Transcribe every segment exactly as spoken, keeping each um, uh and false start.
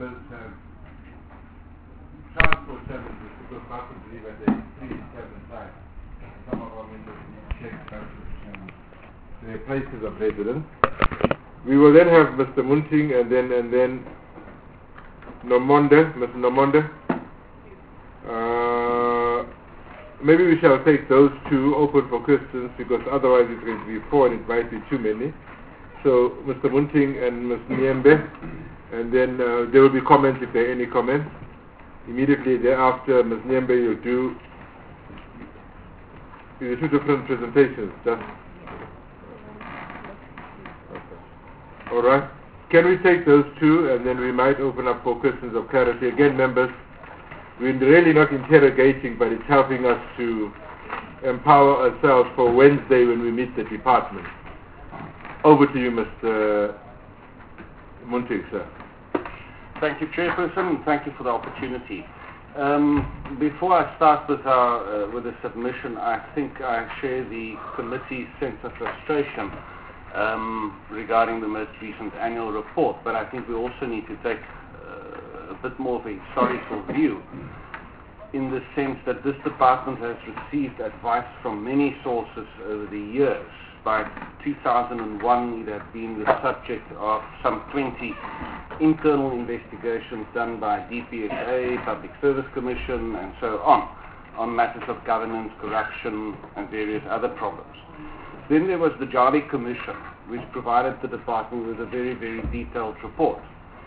have transport challenges because Martin believe at the three seven sites. Some of our members need check to their places of residence. We will then have Mister Munting and then and then Nomonde, Mister Nomonde. Uh, maybe we shall take those two open for questions because otherwise it's going to be four and it might be too many. So Mister Munting and Miz Niembe, and then uh, there will be comments if there are any comments. Immediately thereafter, Miz Niembe, you do you do two different presentations. Just okay. All right. Can we take those two, and then we might open up for questions of clarity. Again, members, we're really not interrogating, but it's helping us to empower ourselves for Wednesday when we meet the department. Over to you, Mister Munting, sir. Thank you, Chairperson, and thank you for the opportunity. Um, before I start with our uh, with the submission, I think I share the committee's sense of frustration um, regarding the most recent annual report, but I think we also need to take uh, a bit more of a historical view, in the sense that this department has received advice from many sources over the years. By two thousand one, it had been the subject of some twenty internal investigations done by D P S A, Public Service Commission, and so on, on matters of governance, corruption, and various other problems. Then there was the Jali Commission, which provided the department with a very, very detailed report.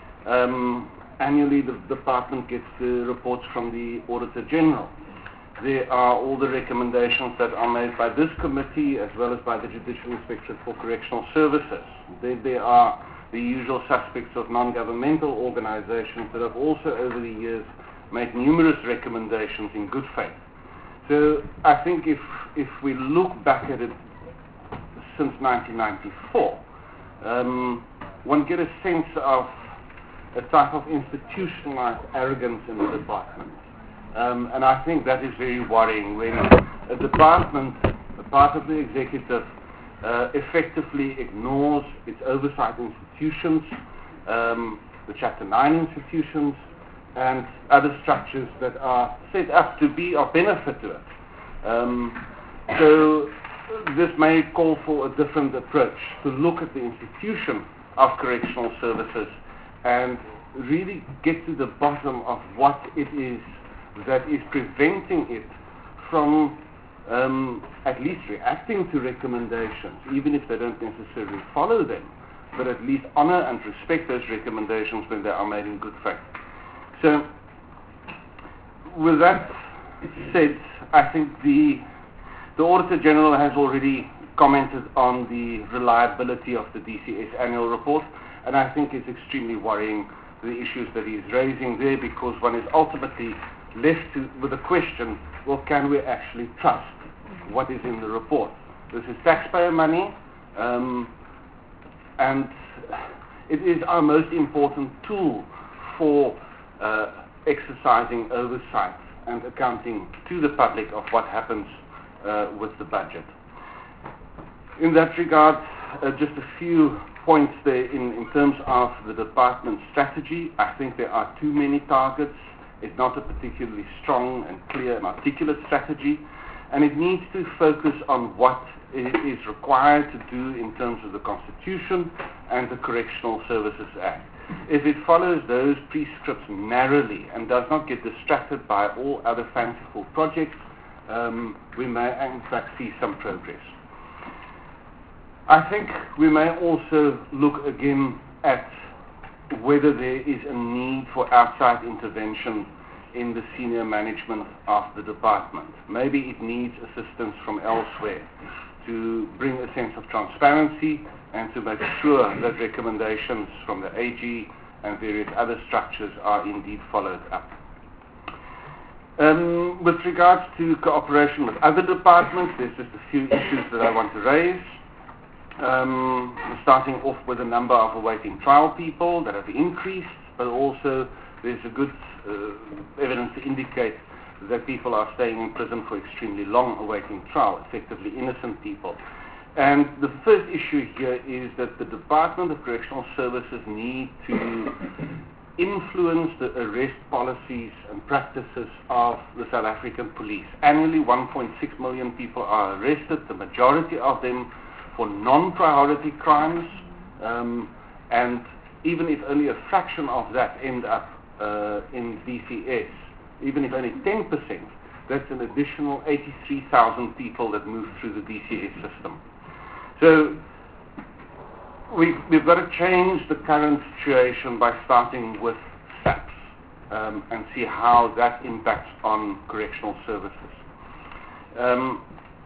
Um, annually, the department gets the reports from the Auditor General. There are all the recommendations that are made by this committee as well as by the Judicial Inspectorate for Correctional Services. Then there are the usual suspects of non-governmental organizations that have also over the years made numerous recommendations in good faith. So I think if, if we look back at it since nineteen ninety-four, um, one get a sense of a type of institutionalized arrogance in the department. Um, and I think that is very worrying when a department, a part of the executive, uh, effectively ignores its oversight institutions, um, the Chapter nine institutions, and other structures that are set up to be of benefit to it. Um, so this may call for a different approach, to look at the institution of correctional services and really get to the bottom of what it is that is preventing it from um, at least reacting to recommendations, even if they don't necessarily follow them, but at least honor and respect those recommendations when they are made in good faith. So, with that said, I think the, the Auditor General has already commented on the reliability of the D C S annual report, and I think it's extremely worrying, the issues that he's raising there, because one is ultimately left to, with the question, well, can we actually trust what is in the report? This is taxpayer money, um, and it is our most important tool for uh, exercising oversight and accounting to the public of what happens uh, with the budget. In that regard, uh, just a few points there in, in terms of the department's strategy. I think there are too many targets. It's not a particularly strong and clear and articulate strategy, and it needs to focus on what it is required to do in terms of the Constitution and the Correctional Services Act. If it follows those prescripts narrowly and does not get distracted by all other fanciful projects, um, we may in fact see some progress. I think we may also look again at whether there is a need for outside intervention in the senior management of the department. Maybe it needs assistance from elsewhere to bring a sense of transparency and to make sure that recommendations from the A G and various other structures are indeed followed up. Um, with regards to cooperation with other departments, there's just a few issues that I want to raise. Um, starting off with the number of awaiting trial people that have increased, but also there's a good uh, evidence to indicate that people are staying in prison for extremely long awaiting trial, effectively innocent people. And the first issue here is that the Department of Correctional Services need to influence the arrest policies and practices of the South African police. Annually, one point six million people are arrested, the majority of them for non-priority crimes, um, and even if only a fraction of that end up uh, in D C S, even if only ten percent, that's an additional eighty-three thousand people that move through the D C S system. So we, we've got to change the current situation by starting with SAPS um, and see how that impacts on correctional services. Um,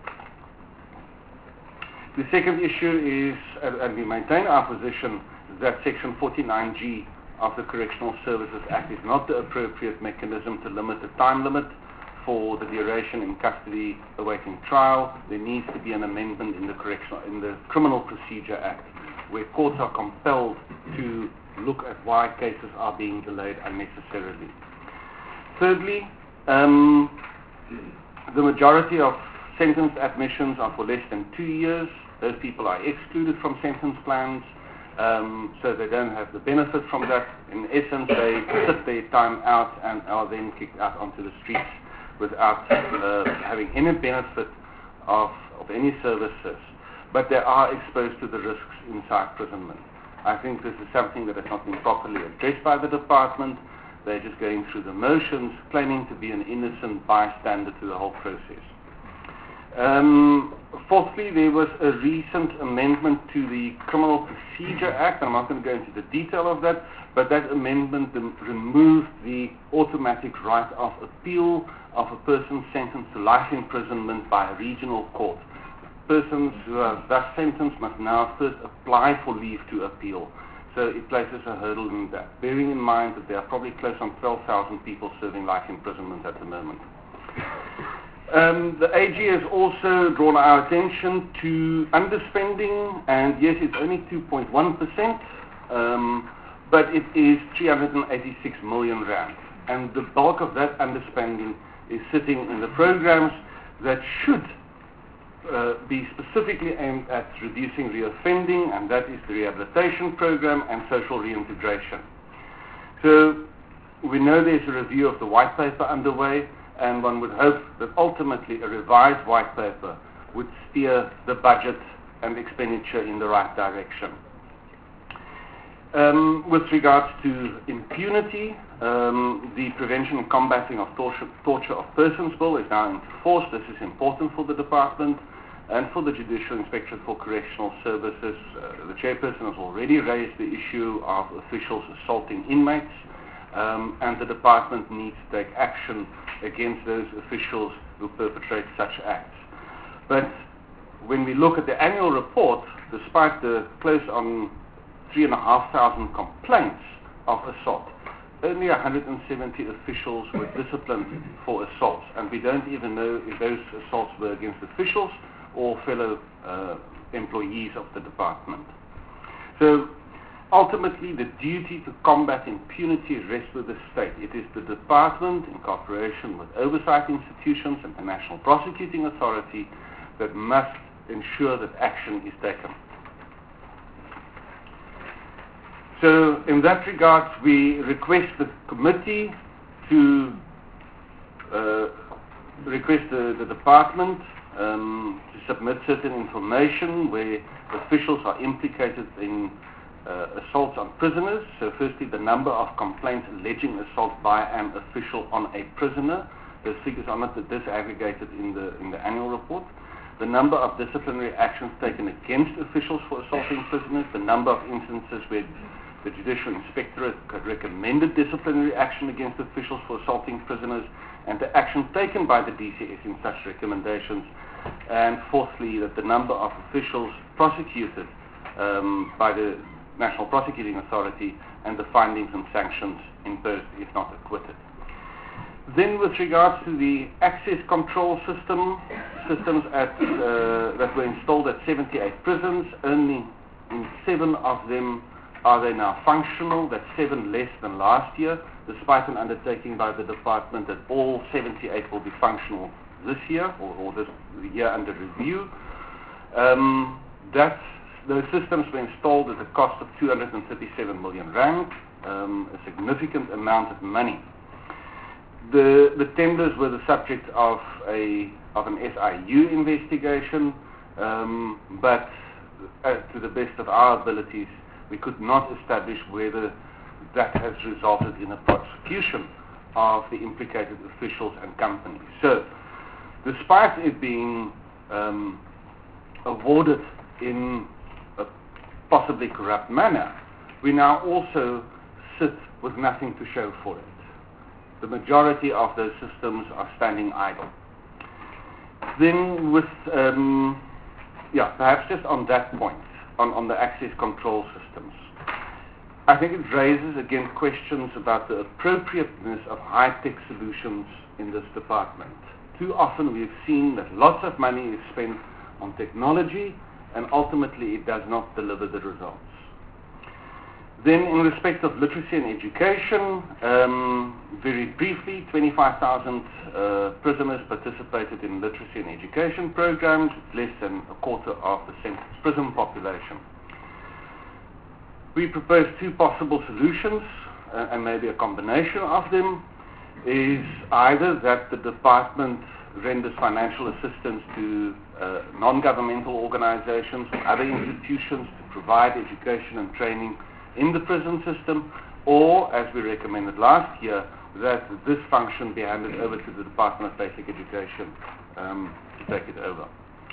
the second issue is, and, and we maintain our position, that Section forty-nine G of the Correctional Services Act is not the appropriate mechanism to limit the time limit for the duration in custody awaiting trial. There needs to be an amendment in the correctional, in the Criminal Procedure Act, where courts are compelled to look at why cases are being delayed unnecessarily. Thirdly, um, the majority of sentenced admissions are for less than two years. Those people are excluded from sentence plans, um, so they don't have the benefit from that. In essence, they sit their time out and are then kicked out onto the streets without uh, having any benefit of, of any services. But they are exposed to the risks inside imprisonment. I think this is something that has not been properly addressed by the department. They're just going through the motions, claiming to be an innocent bystander to the whole process. Um, fourthly, there was a recent amendment to the Criminal Procedure Act. I'm not going to go into the detail of that, but that amendment removed the automatic right of appeal of a person sentenced to life imprisonment by a regional court. Persons who are thus sentenced must now first apply for leave to appeal. So it places a hurdle in that, bearing in mind that there are probably close on twelve thousand people serving life imprisonment at the moment. Um, the A G has also drawn our attention to underspending, and yes, it's only two point one percent, um, but it is three hundred eighty-six million rand. And the bulk of that underspending is sitting in the programs that should uh, be specifically aimed at reducing reoffending, and that is the rehabilitation program and social reintegration. So we know there's a review of the white paper underway, and one would hope that ultimately a revised white paper would steer the budget and expenditure in the right direction. Um, with regards to impunity, um, the Prevention and Combating of Torture, Torture of Persons Bill is now into force. This is important for the department and for the Judicial Inspectorate for Correctional Services. Uh, the chairperson has already raised the issue of officials assaulting inmates, um, and the department needs to take action against those officials who perpetrate such acts. But when we look at the annual report, despite the close on three and a half thousand complaints of assault, only one hundred seventy officials were disciplined for assaults, and we don't even know if those assaults were against officials or fellow uh, employees of the department. So ultimately, the duty to combat impunity rests with the state. It is the department, in cooperation with oversight institutions and the National Prosecuting Authority, that must ensure that action is taken. So in that regard, we request the committee to uh, request the, the department um, to submit certain information where officials are implicated in Uh, assaults on prisoners. So firstly, the number of complaints alleging assault by an official on a prisoner. Those figures are not disaggregated in the in the annual report. The number of disciplinary actions taken against officials for assaulting prisoners. The number of instances where the Judicial Inspectorate recommended disciplinary action against officials for assaulting prisoners, and the action taken by the D C S in such recommendations. And fourthly, that the number of officials prosecuted um, by the National Prosecuting Authority and the findings and sanctions imposed if not acquitted. Then with regards to the access control system, systems at, uh, that were installed at seventy-eight prisons, only in seven of them are they now functional. That's seven less than last year, despite an undertaking by the department that all seventy-eight will be functional this year, or, or this year under review. Um, that's Those systems were installed at a cost of two hundred thirty-seven million rand. um, a significant amount of money. The, the tenders were the subject of, a, of an S I U investigation, um, but uh, to the best of our abilities, we could not establish whether that has resulted in a prosecution of the implicated officials and companies. So, despite it being um, awarded in a possibly corrupt manner, we now also sit with nothing to show for it. The majority of those systems are standing idle. Then with, um, yeah, perhaps just on that point, on, on the access control systems, I think it raises again questions about the appropriateness of high-tech solutions in this department. Too often we've seen that lots of money is spent on technology and ultimately it does not deliver the results. Then in respect of literacy and education, um, very briefly, twenty-five thousand uh, prisoners participated in literacy and education programs, less than a quarter of the census prison population. We proposed two possible solutions, uh, and maybe a combination of them, is either that the department renders financial assistance to uh, non-governmental organizations or other institutions to provide education and training in the prison system, or, as we recommended last year, that this function be handed over to the Department of Basic Education um, to take it over.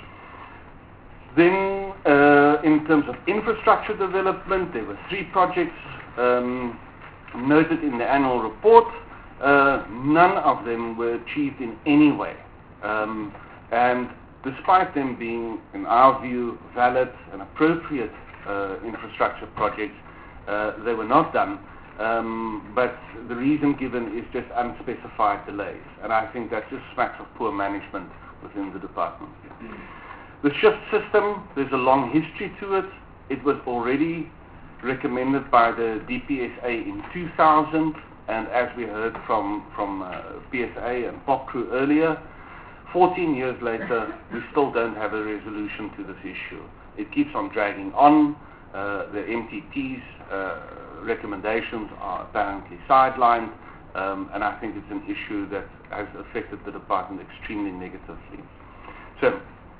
Then, uh, in terms of infrastructure development, there were three projects um, noted in the annual report. Uh, none of them were achieved in any way. Um, and despite them being, in our view, valid and appropriate uh, infrastructure projects, uh, they were not done. Um, but the reason given is just unspecified delays. And I think that just smacks of poor management within the department. The shift system, there's a long history to it. It was already recommended by the D P S A in two thousand, and as we heard from, from uh, P S A and POCRU earlier, fourteen years later, we still don't have a resolution to this issue. It keeps on dragging on. Uh, the M T T's uh, recommendations are apparently sidelined, um, and I think it's an issue that has affected the department extremely negatively. So,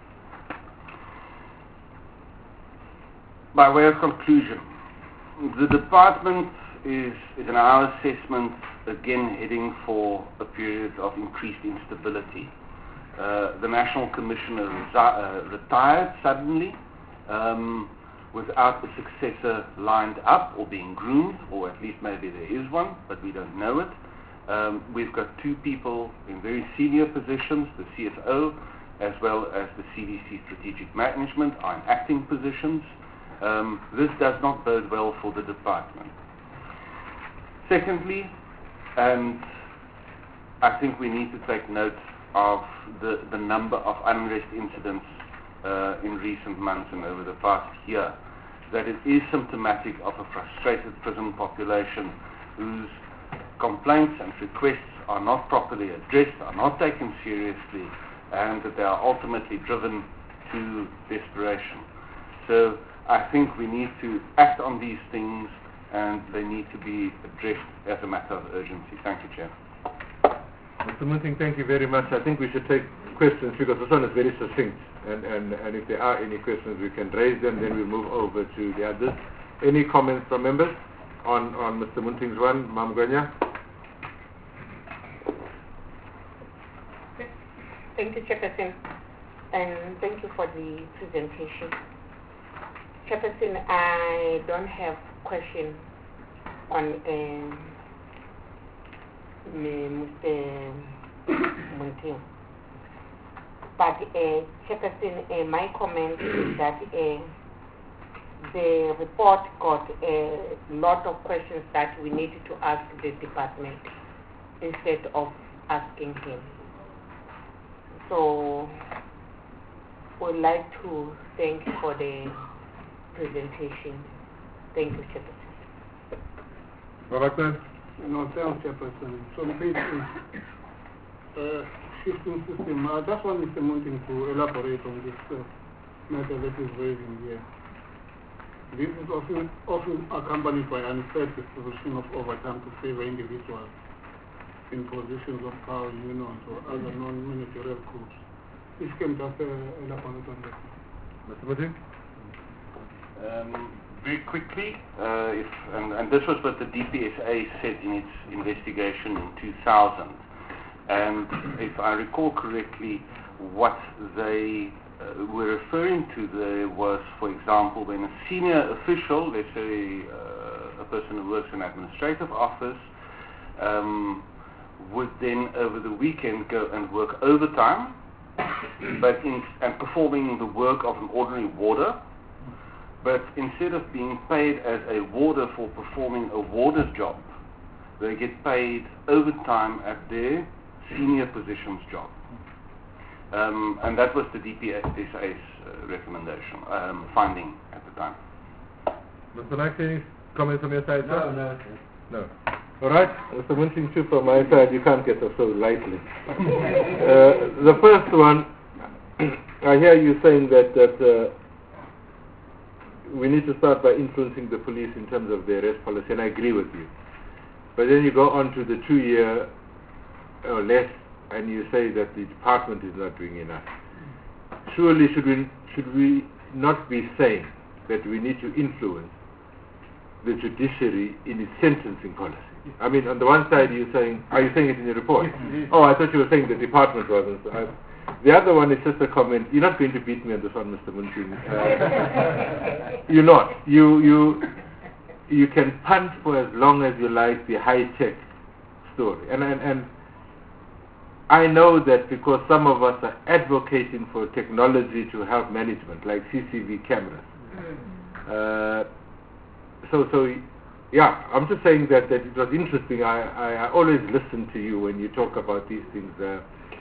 by way of conclusion, the department is, is in our assessment, again heading for a period of increased instability. Uh, the National Commissioner resi- uh, retired suddenly um, without a successor lined up or being groomed, or at least maybe there is one, but we don't know it. Um, we've got two people in very senior positions, the C F O as well as the C D C Strategic Management are in acting positions. Um, this does not bode well for the department. Secondly, and I think we need to take note of the, the number of unrest incidents uh, in recent months and over the past year, that it is symptomatic of a frustrated prison population whose complaints and requests are not properly addressed, are not taken seriously, and that they are ultimately driven to desperation. So I think we need to act on these things, and they need to be addressed as a matter of urgency. Thank you, Chair. Mister Munting, thank you very much. I think we should take questions because this one is very succinct, and, and, and if there are any questions we can raise them, then we'll move over to the others. Any comments from members on, on Mister Munting's one? Ma'am Gwenya? Thank you, Chairperson, and thank you for the presentation. Chairperson, I don't have question on um, Mister Munting, but uh, Chairperson, uh, my comment is that uh, the report got a lot of questions that we needed to ask the department instead of asking him. So, we'd like to thank you for the presentation. Thank you, Chairperson. Robert? No, thanks, Chairperson. So, basically, uh, shifting system, I just want Mister Munting to elaborate on this uh, matter that is raising here. This is often, often accompanied by unfair distribution of overtime to favor individuals in positions of power, unions, or other non-managerial groups. If you can just uh, elaborate on that. Mister Muting? Um, very quickly, uh, if, and, and this was what the D P S A said in its investigation in two thousand. And if I recall correctly, what they uh, were referring to there was, for example, when a senior official, let's say uh, a person who works in an administrative office, um, would then over the weekend go and work overtime, but in, and performing the work of an ordinary warder, but instead of being paid as a warder for performing a warder's job, they get paid overtime at their senior position's job. Um, and that was the D P S A's uh, recommendation, um, finding at the time. Mister Naik, any comments from your side, No, sir? no. No. All right, Mister Munting, too, from my side, you can't get us so lightly. uh, the first one, I hear you saying that that uh, we need to start by influencing the police in terms of their arrest policy, and I agree with you. But then you go on to the two-year or less, and you say that the department is not doing enough. Surely, should we should we not be saying that we need to influence the judiciary in its sentencing policy? I mean, on the one side, you're saying, are you saying it in your report? Oh, I thought you were saying the department wasn't. So I, the other one is just a comment. You're not going to beat me on this one, Mister Munting. Uh, you're not. You you you can punt for as long as you like the high-tech story, and and and. I know that because some of us are advocating for technology to help management, like C C V cameras. Uh, so, so, yeah, I'm just saying that, that it was interesting. I, I, I always listen to you when you talk about these things. Uh,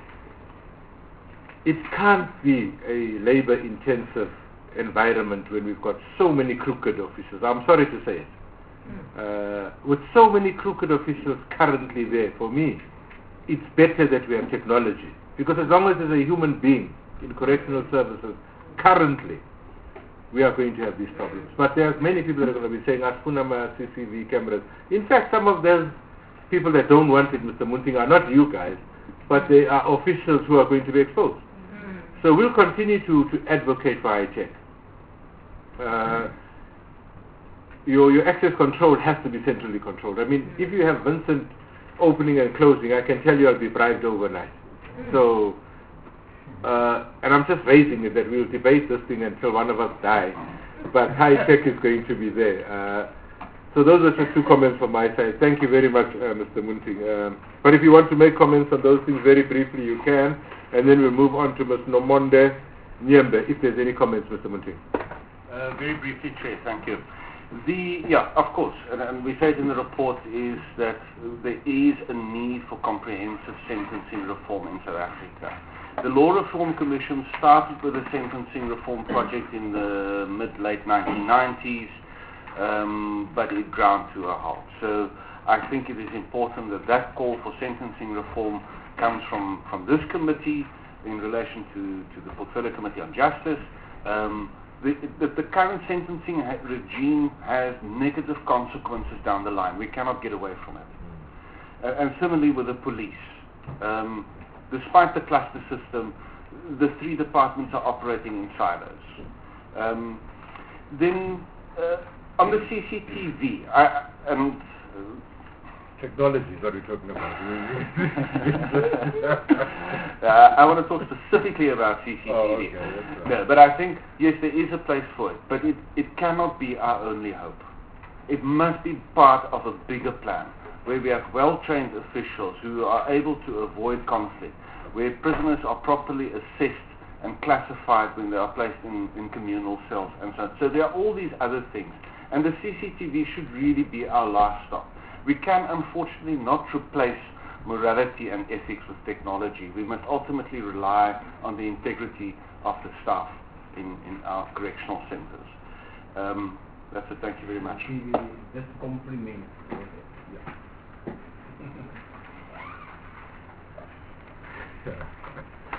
it can't be a labor-intensive environment when we've got so many crooked officials. I'm sorry to say it. Uh, with so many crooked officials currently there, for me, it's better that we have technology, because as long as there's a human being in correctional services, currently, we are going to have these problems. But there are many people that are going to be saying, Asfunama C C V cameras. In fact, some of those people that don't want it, Mister Munting, are not you guys, but they are officials who are going to be exposed. Mm-hmm. So we'll continue to, to advocate for high tech. Uh, your, your access control has to be centrally controlled. I mean, if you have Vincent opening and closing, I can tell you I'll be bribed overnight. So, uh, and I'm just raising it that we'll debate this thing until one of us die, but high tech is going to be there. Uh, so those are just two comments from my side. Thank you very much, uh, Mister Munting. Um, but if you want to make comments on those things very briefly, you can, and then we'll move on to Mister Nomonde Nyembe, if there's any comments, Mister Munting. Uh, very briefly, Chair, thank you. The, yeah, of course, and, and we say it in the report, is that there is a need for comprehensive sentencing reform in South Africa. The Law Reform Commission started with a sentencing reform project in the mid-late nineteen nineties, um, but it ground to a halt. So I think it is important that that call for sentencing reform comes from, from this committee in relation to, to the Portfolio Committee on Justice. Um, The, the, the current sentencing ha- regime has negative consequences down the line. We cannot get away from it. Uh, and similarly with the police. Um, despite the cluster system, the three departments are operating in silos. Um, then uh, on the C C T V, I, and uh, technology is what we're talking about. uh, I want to talk specifically about C C T V. Oh, okay, that's right. No, but I think, yes, there is a place for it, but it, it cannot be our only hope. It must be part of a bigger plan, where we have well-trained officials who are able to avoid conflict, where prisoners are properly assessed and classified when they are placed in, in communal cells and so on. So there are all these other things. And the C C T V should really be our last stop. We can unfortunately not replace morality and ethics with technology. We must ultimately rely on the integrity of the staff in, in our correctional centers. Um, that's it. Thank you very much. Just compliment.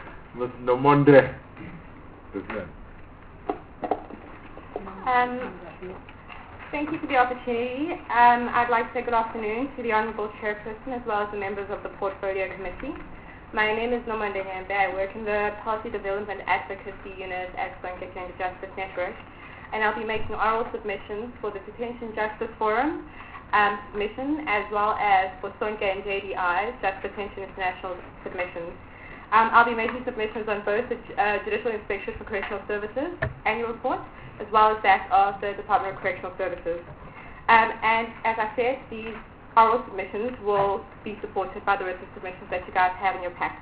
Mister Nomonde. Um, Thank you for the opportunity. Um, I'd like to say good afternoon to the Honourable Chairperson as well as the members of the Portfolio Committee. My name is Nomanda Hambe. I work in the Policy Development Advocacy Unit at Sonke Gender Justice Network, and I'll be making oral submissions for the Detention Justice Forum um, submission as well as for Sonke and J D I, Just Detention International submissions. Um, I'll be making submissions on both the uh, Judicial Inspectorate for Correctional Services annual report as well as that of the Department of Correctional Services. Um, and as I said, these oral submissions will be supported by the written submissions that you guys have in your pack.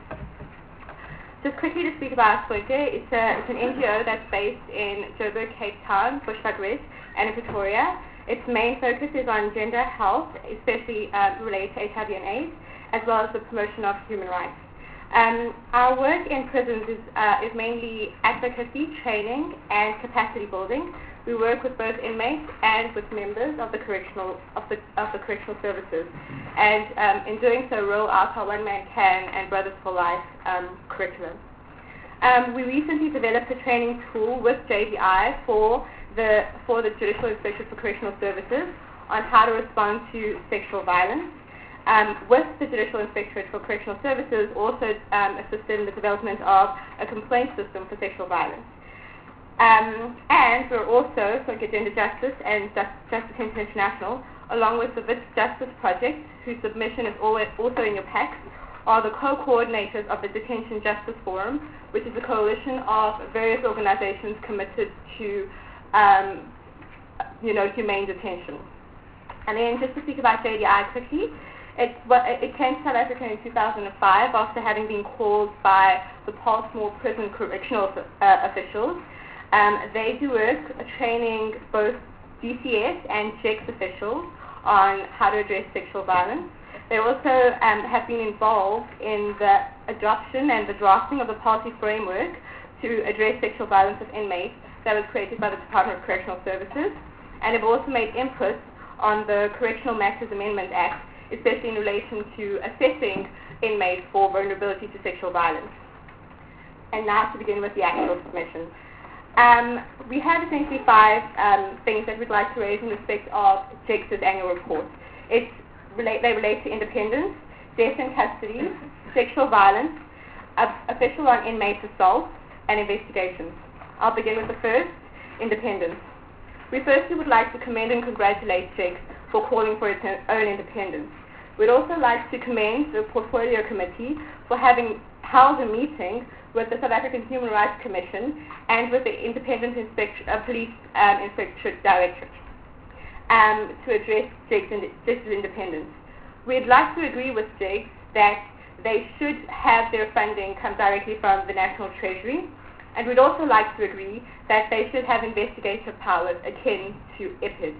Just quickly to speak about Sonke, it's, a, it's an N G O that's based in Joburg, Cape Town, Bushbuckridge, and in Pretoria. Its main focus is on gender health, especially uh, related to H I V and AIDS, as well as the promotion of human rights. Um, our work in prisons is, uh, is mainly advocacy, training, and capacity building. We work with both inmates and with members of the correctional of the of the correctional services, and um, in doing so, roll out our One Man Can and Brothers for Life um, curriculum. Um, we recently developed a training tool with J D I for the for the Judicial Inspectorate for Correctional Services on how to respond to sexual violence. Um, with the Judicial Inspectorate for Correctional Services, also um, assisted in the development of a complaint system for sexual violence. Um, and we're also, Sonke Gender Justice and Just, Just Detention International, along with the Wits Justice Project, whose submission is always also in your packs, are the co-coordinators of the Detention Justice Forum, which is a coalition of various organizations committed to, um, you know, humane detention. And then just to speak about J D I quickly, It, well, it came to South Africa in two thousand five after having been called by the Portsmouth Prison Correctional uh, officials. Um, they do work uh, training both D C S and J E C S officials on how to address sexual violence. They also um, have been involved in the adoption and the drafting of the policy framework to address sexual violence of inmates that was created by the Department of Correctional Services, and have also made input on the Correctional Matters Amendment Act, especially in relation to assessing inmates for vulnerability to sexual violence. And now to begin with the actual submission. Um, we have essentially five um, things that we'd like to raise in respect of J E C S's annual report. It's relate, they relate to independence, death in custody, sexual violence, uh, official on inmates assault, and investigations. I'll begin with the first, independence. We firstly would like to commend and congratulate J E C S for calling for its own independence. We'd also like to commend the Portfolio Committee for having held a meeting with the South African Human Rights Commission and with the Independent Inspect- uh, Police um, Inspectorate Directorate um, to address J E C S's independence. We'd like to agree with J E C S that they should have their funding come directly from the National Treasury, and we'd also like to agree that they should have investigative powers akin to I P I D.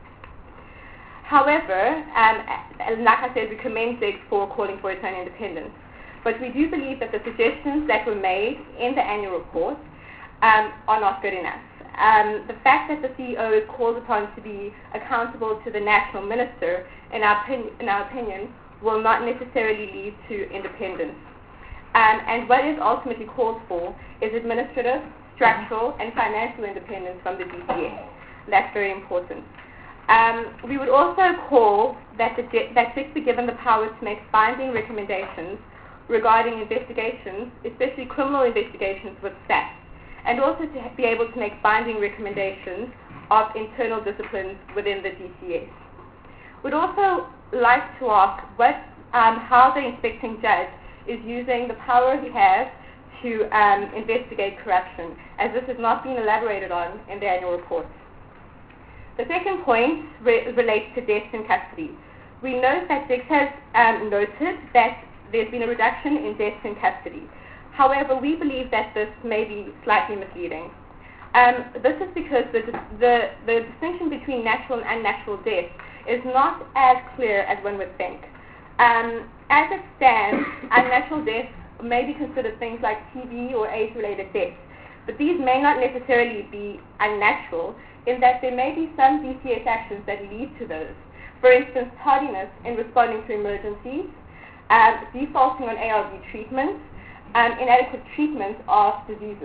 However, um, like I said, we commend J E C S for calling for its own independence. But we do believe that the suggestions that were made in the annual report um, are not good enough. Um, the fact that the C E O is called upon to be accountable to the national minister, in our, opinion, in our opinion, will not necessarily lead to independence. Um, and what is ultimately called for is administrative, structural, and financial independence from the D C S. That's very important. Um, we would also call that, the, that J E C S be given the power to make binding recommendations regarding investigations, especially criminal investigations with S A F, and also to be able to make binding recommendations of internal disciplines within the D C S. We'd also like to ask what, um, how the inspecting judge is using the power he has to um, investigate corruption, as this has not been elaborated on in the annual report. The second point re- relates to deaths in custody. We note that J E C S has um, noted that there's been a reduction in deaths in custody. However, we believe that this may be slightly misleading. Um, this is because the, the, the distinction between natural and unnatural death is not as clear as one would think. Um, as it stands, unnatural deaths may be considered things like T B or AIDS-related deaths, but these may not necessarily be unnatural in that there may be some D C S actions that lead to those. For instance, tardiness in responding to emergencies, um, defaulting on A R V treatment, um, inadequate treatment of diseases.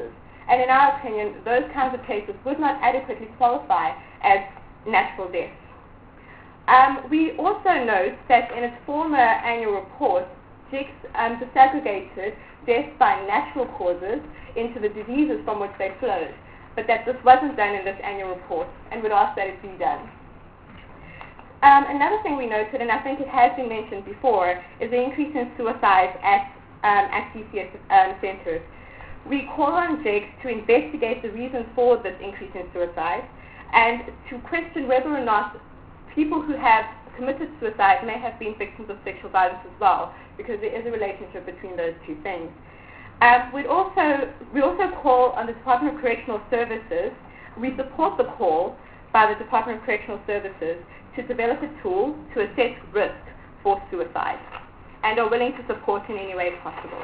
And in our opinion, those kinds of cases would not adequately qualify as natural death. Um, we also note that in its former annual report, J I C S um, disaggregated death by natural causes into the diseases from which they flowed, but that this wasn't done in this annual report, and would ask that it be done. Um, another thing we noted, and I think it has been mentioned before, is the increase in suicides at, um, at D C S um, centres. We call on J I C S to investigate the reasons for this increase in suicide, and to question whether or not people who have committed suicide may have been victims of sexual violence as well, because there is a relationship between those two things. Um, we'd also, we also call on the Department of Correctional Services, we support the call by the Department of Correctional Services to develop a tool to assess risk for suicide, and are willing to support in any way possible.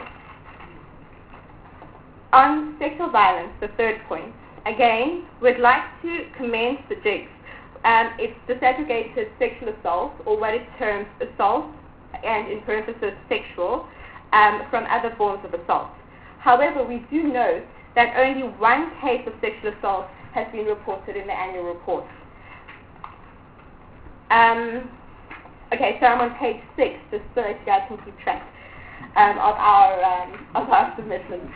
On sexual violence, the third point, again, we'd like to commend the J I C S. Um, it's disaggregated sexual assault, or what it terms assault, and in parentheses sexual, um, from other forms of assault. However, we do note that only one case of sexual assault has been reported in the annual report. Um, okay, so I'm on page six, just so that you guys can keep track um, of our um, of our submission.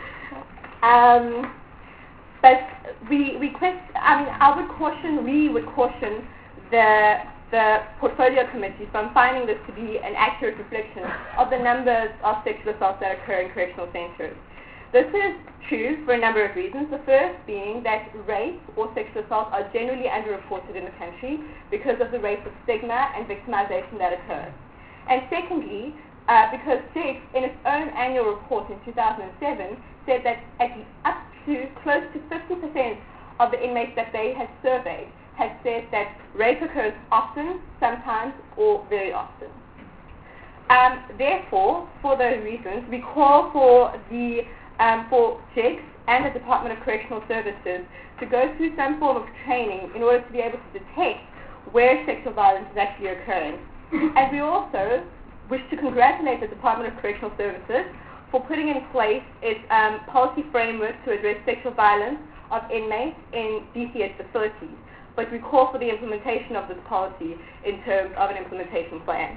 Um, but we we quest, I mean, I would caution, we would caution the the portfolio committee from finding this to be an accurate reflection of the numbers of sexual assaults that occur in correctional centres. This is true for a number of reasons. The first being that rape or sexual assault are generally underreported in the country because of the rates of stigma and victimization that occur. And secondly, uh, because J I C S, in its own annual report in two thousand seven, said that at up to close to fifty percent of the inmates that they had surveyed had said that rape occurs often, sometimes, or very often. Um, therefore, for those reasons, we call for the um, for J I C S and the Department of Correctional Services to go through some form of training in order to be able to detect where sexual violence is actually occurring. And we also wish to congratulate the Department of Correctional Services for putting in place its um, policy framework to address sexual violence of inmates in D C S facilities. But we call for the implementation of this policy in terms of an implementation plan.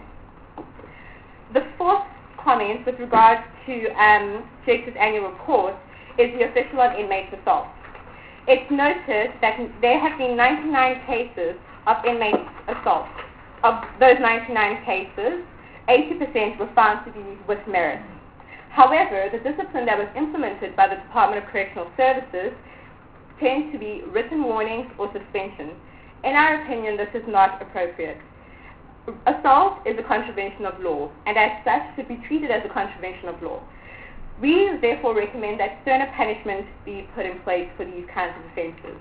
The fourth comment with regard to um, J I C S's annual report is the official on inmates assault. It's noted that there have been ninety-nine cases of inmate assault. Of those ninety-nine cases, eighty percent were found to be with merit. However, the discipline that was implemented by the Department of Correctional Services tend to be written warnings or suspension. In our opinion, this is not appropriate. Assault is a contravention of law, and as such should be treated as a contravention of law. We therefore recommend that sterner punishment be put in place for these kinds of offences.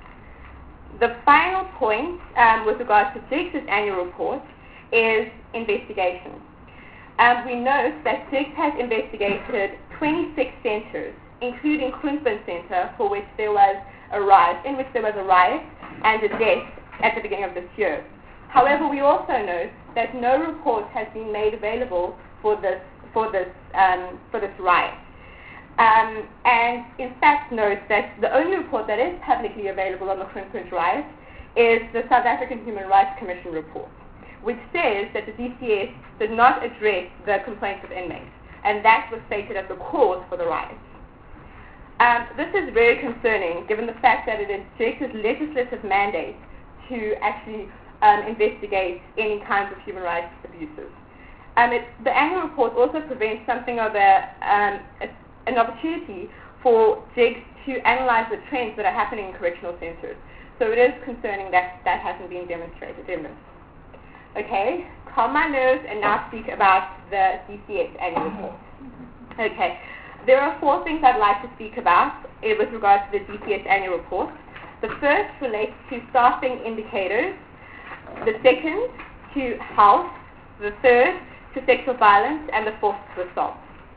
The final point um, with regard to J I C S's annual report is investigation. Um, we note that J I C S has investigated twenty-six centres, including Kroonpunt Centre, for which there was a riot, in which there was a riot and a death at the beginning of this year. However, we also note that no report has been made available for this for this um, for this riot, um, and in fact note that the only report that is publicly available on the Kroonpunt riot is the South African Human Rights Commission report, which says that the D C S did not address the complaints of inmates, and that was stated as the cause for the riot. Um, this is very concerning, given the fact that it is J I C S's legislative mandate to actually um, investigate any kinds of human rights abuses. Um, it, the annual report also prevents something of a, um, a, an opportunity for J I C S to analyze the trends that are happening in correctional centres. So it is concerning that that hasn't been demonstrated in this. Okay, calm my nerves and now speak about the D C S annual report. Okay, there are four things I'd like to speak about uh, with regard to the D C S annual report. The first relates to staffing indicators, the second to health, the third to sexual violence, and the fourth to assault.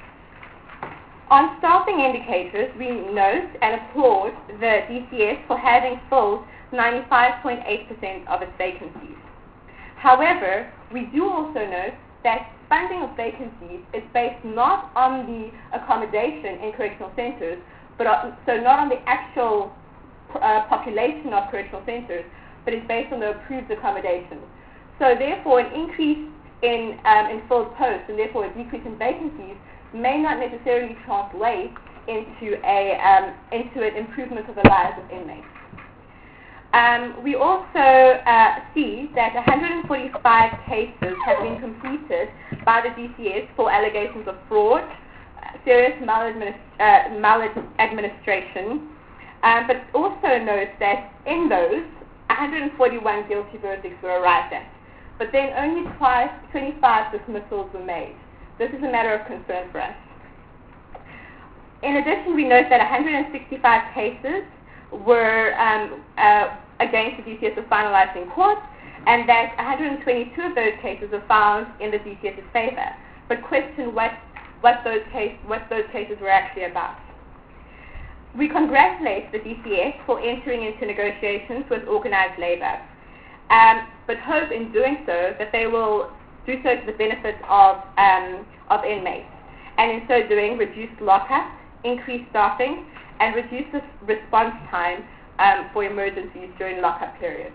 On staffing indicators, we note and applaud the D C S for having filled ninety-five point eight percent of its vacancies. However, we do also note that funding of vacancies is based not on the accommodation in correctional centres, but uh, so not on the actual uh, population of correctional centers, but it's based on the approved accommodations. So therefore, an increase in um, in filled posts and therefore a decrease in vacancies may not necessarily translate into a um, into an improvement of the lives of inmates. Um, we also uh, see that one hundred forty-five cases have been completed by the D C S for allegations of fraud, uh, serious maladministration, uh, maladministration, um, but also note that in those, one hundred forty-one guilty verdicts were arrived at, but then only twice, twenty-five dismissals were made. This is a matter of concern for us. In addition, we note that one hundred sixty-five cases were um, uh, against the D C S were finalized in court, and that one hundred twenty-two of those cases were found in the D C S's favor, but question what, what, those case, what those cases were actually about. We congratulate the D C S for entering into negotiations with organized labor, um, but hope in doing so that they will do so to the benefit of, um, of inmates, and in so doing reduce lockup, increase staffing, and reduce the response time um, for emergencies during lockup periods.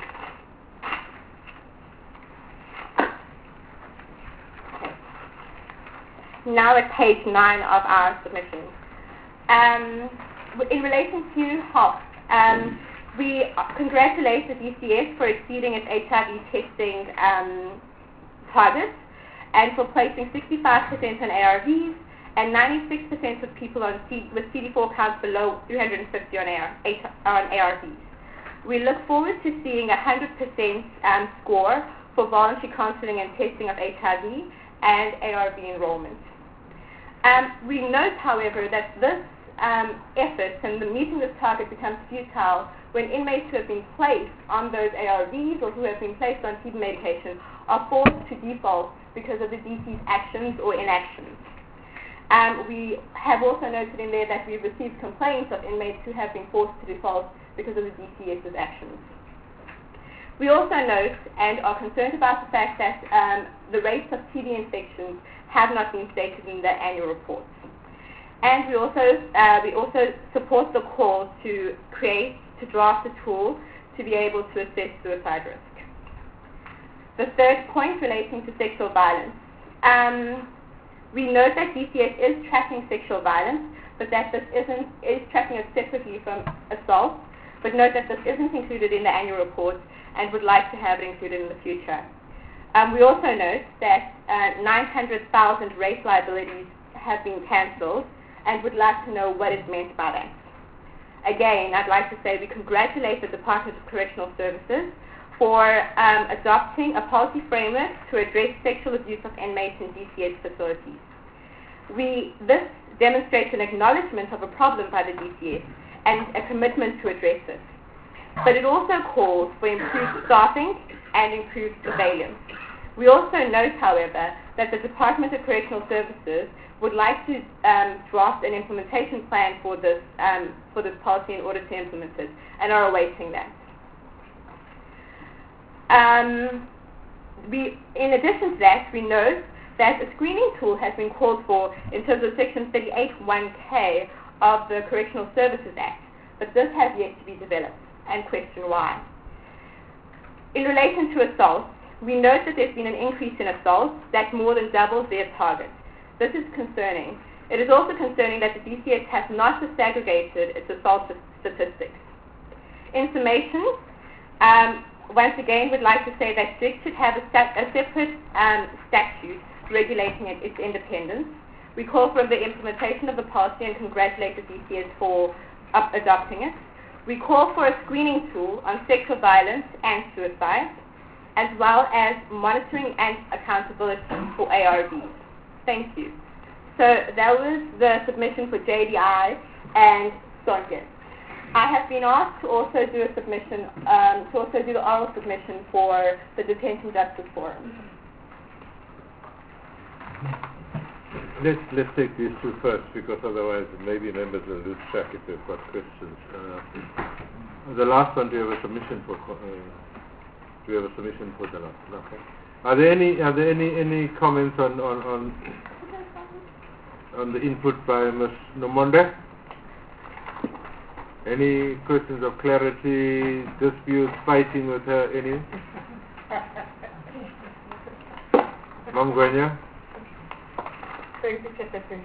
Okay. Now at page nine of our submission. Um, in relation to health, um, we congratulate the D C S for exceeding its H I V testing um, targets and for placing sixty-five percent on A R Vs and ninety-six percent of people on C- with C D four counts below three hundred fifty on, A R- on A R Vs. We look forward to seeing a one hundred percent um, score for voluntary counseling and testing of H I V and A R V enrollment. Um, we note, however, that this um, effort and the meeting this target becomes futile when inmates who have been placed on those A R Vs or who have been placed on T B medication are forced to default because of the D C's actions or inactions. Um, we have also noted in there that we've received complaints of inmates who have been forced to default because of the D C S's actions. We also note and are concerned about the fact that um, the rates of T B infections have not been stated in the annual reports. And we also, uh, we also support the call to create, to draft a tool to be able to assess suicide risk. The third point relating to sexual violence. Um, we note that D C S is tracking sexual violence, but that this isn't, is tracking it separately from assault, but note that this isn't included in the annual report and would like to have it included in the future. Um, we also note that uh, nine hundred thousand race liabilities have been cancelled and would like to know what is meant by that. Again, I'd like to say we congratulate the Department of Correctional Services for um, adopting a policy framework to address sexual abuse of inmates in D C S facilities. We, this demonstrates an acknowledgement of a problem by the D C S and a commitment to address it. But it also calls for improved staffing and improved surveillance. We also note, however, that the Department of Correctional Services would like to um, draft an implementation plan for this, um, for this policy in order to implement it, and are awaiting that. Um, we, in addition to that, we note that a screening tool has been called for in terms of Section thirty-eight one K of the Correctional Services Act, but this has yet to be developed, and question why. In relation to assaults, we note that there's been an increase in assaults that more than doubles their target. This is concerning. It is also concerning that the D C S has not disaggregated its assault statistics. In summation, um, once again, we'd like to say that D I C should have a, stat- a separate um, statute regulating it, its independence. We call for the implementation of the policy and congratulate the D C S for up- adopting it. We call for a screening tool on sexual violence and suicide, as well as monitoring and accountability for A R Vs. Thank you. So that was the submission for J D I and Sonja. I have been asked to also do a submission, um, to also do the oral submission for the Detention Justice Forum. Let's, let's take these two first, because otherwise maybe members will lose track if they've got questions. Uh, the last one, do you have a submission for? Uh, do you have a submission for the last one? Okay. Are there any are there any, any comments on on, on on the input by Miz Nomonde? Any questions of clarity, disputes, fighting with her, any? Mamgwenya? Thank you, Chairperson.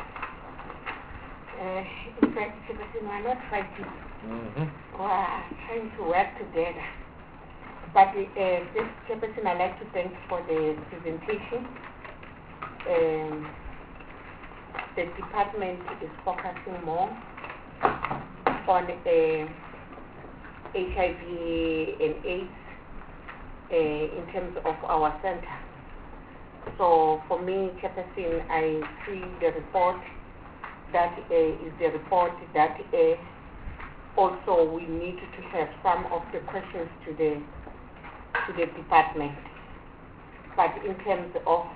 Uh, in fact, Chairperson, we are not fighting. Mm-hmm. We are trying to work together. But uh, this Chairperson, I'd like to thank for the presentation. Um, the department is focusing more on uh, H I V and AIDS uh, in terms of our center. So for me, Chairperson, I see the report that uh, is the report that uh, also we need to have some of the questions to the to the department. But in terms of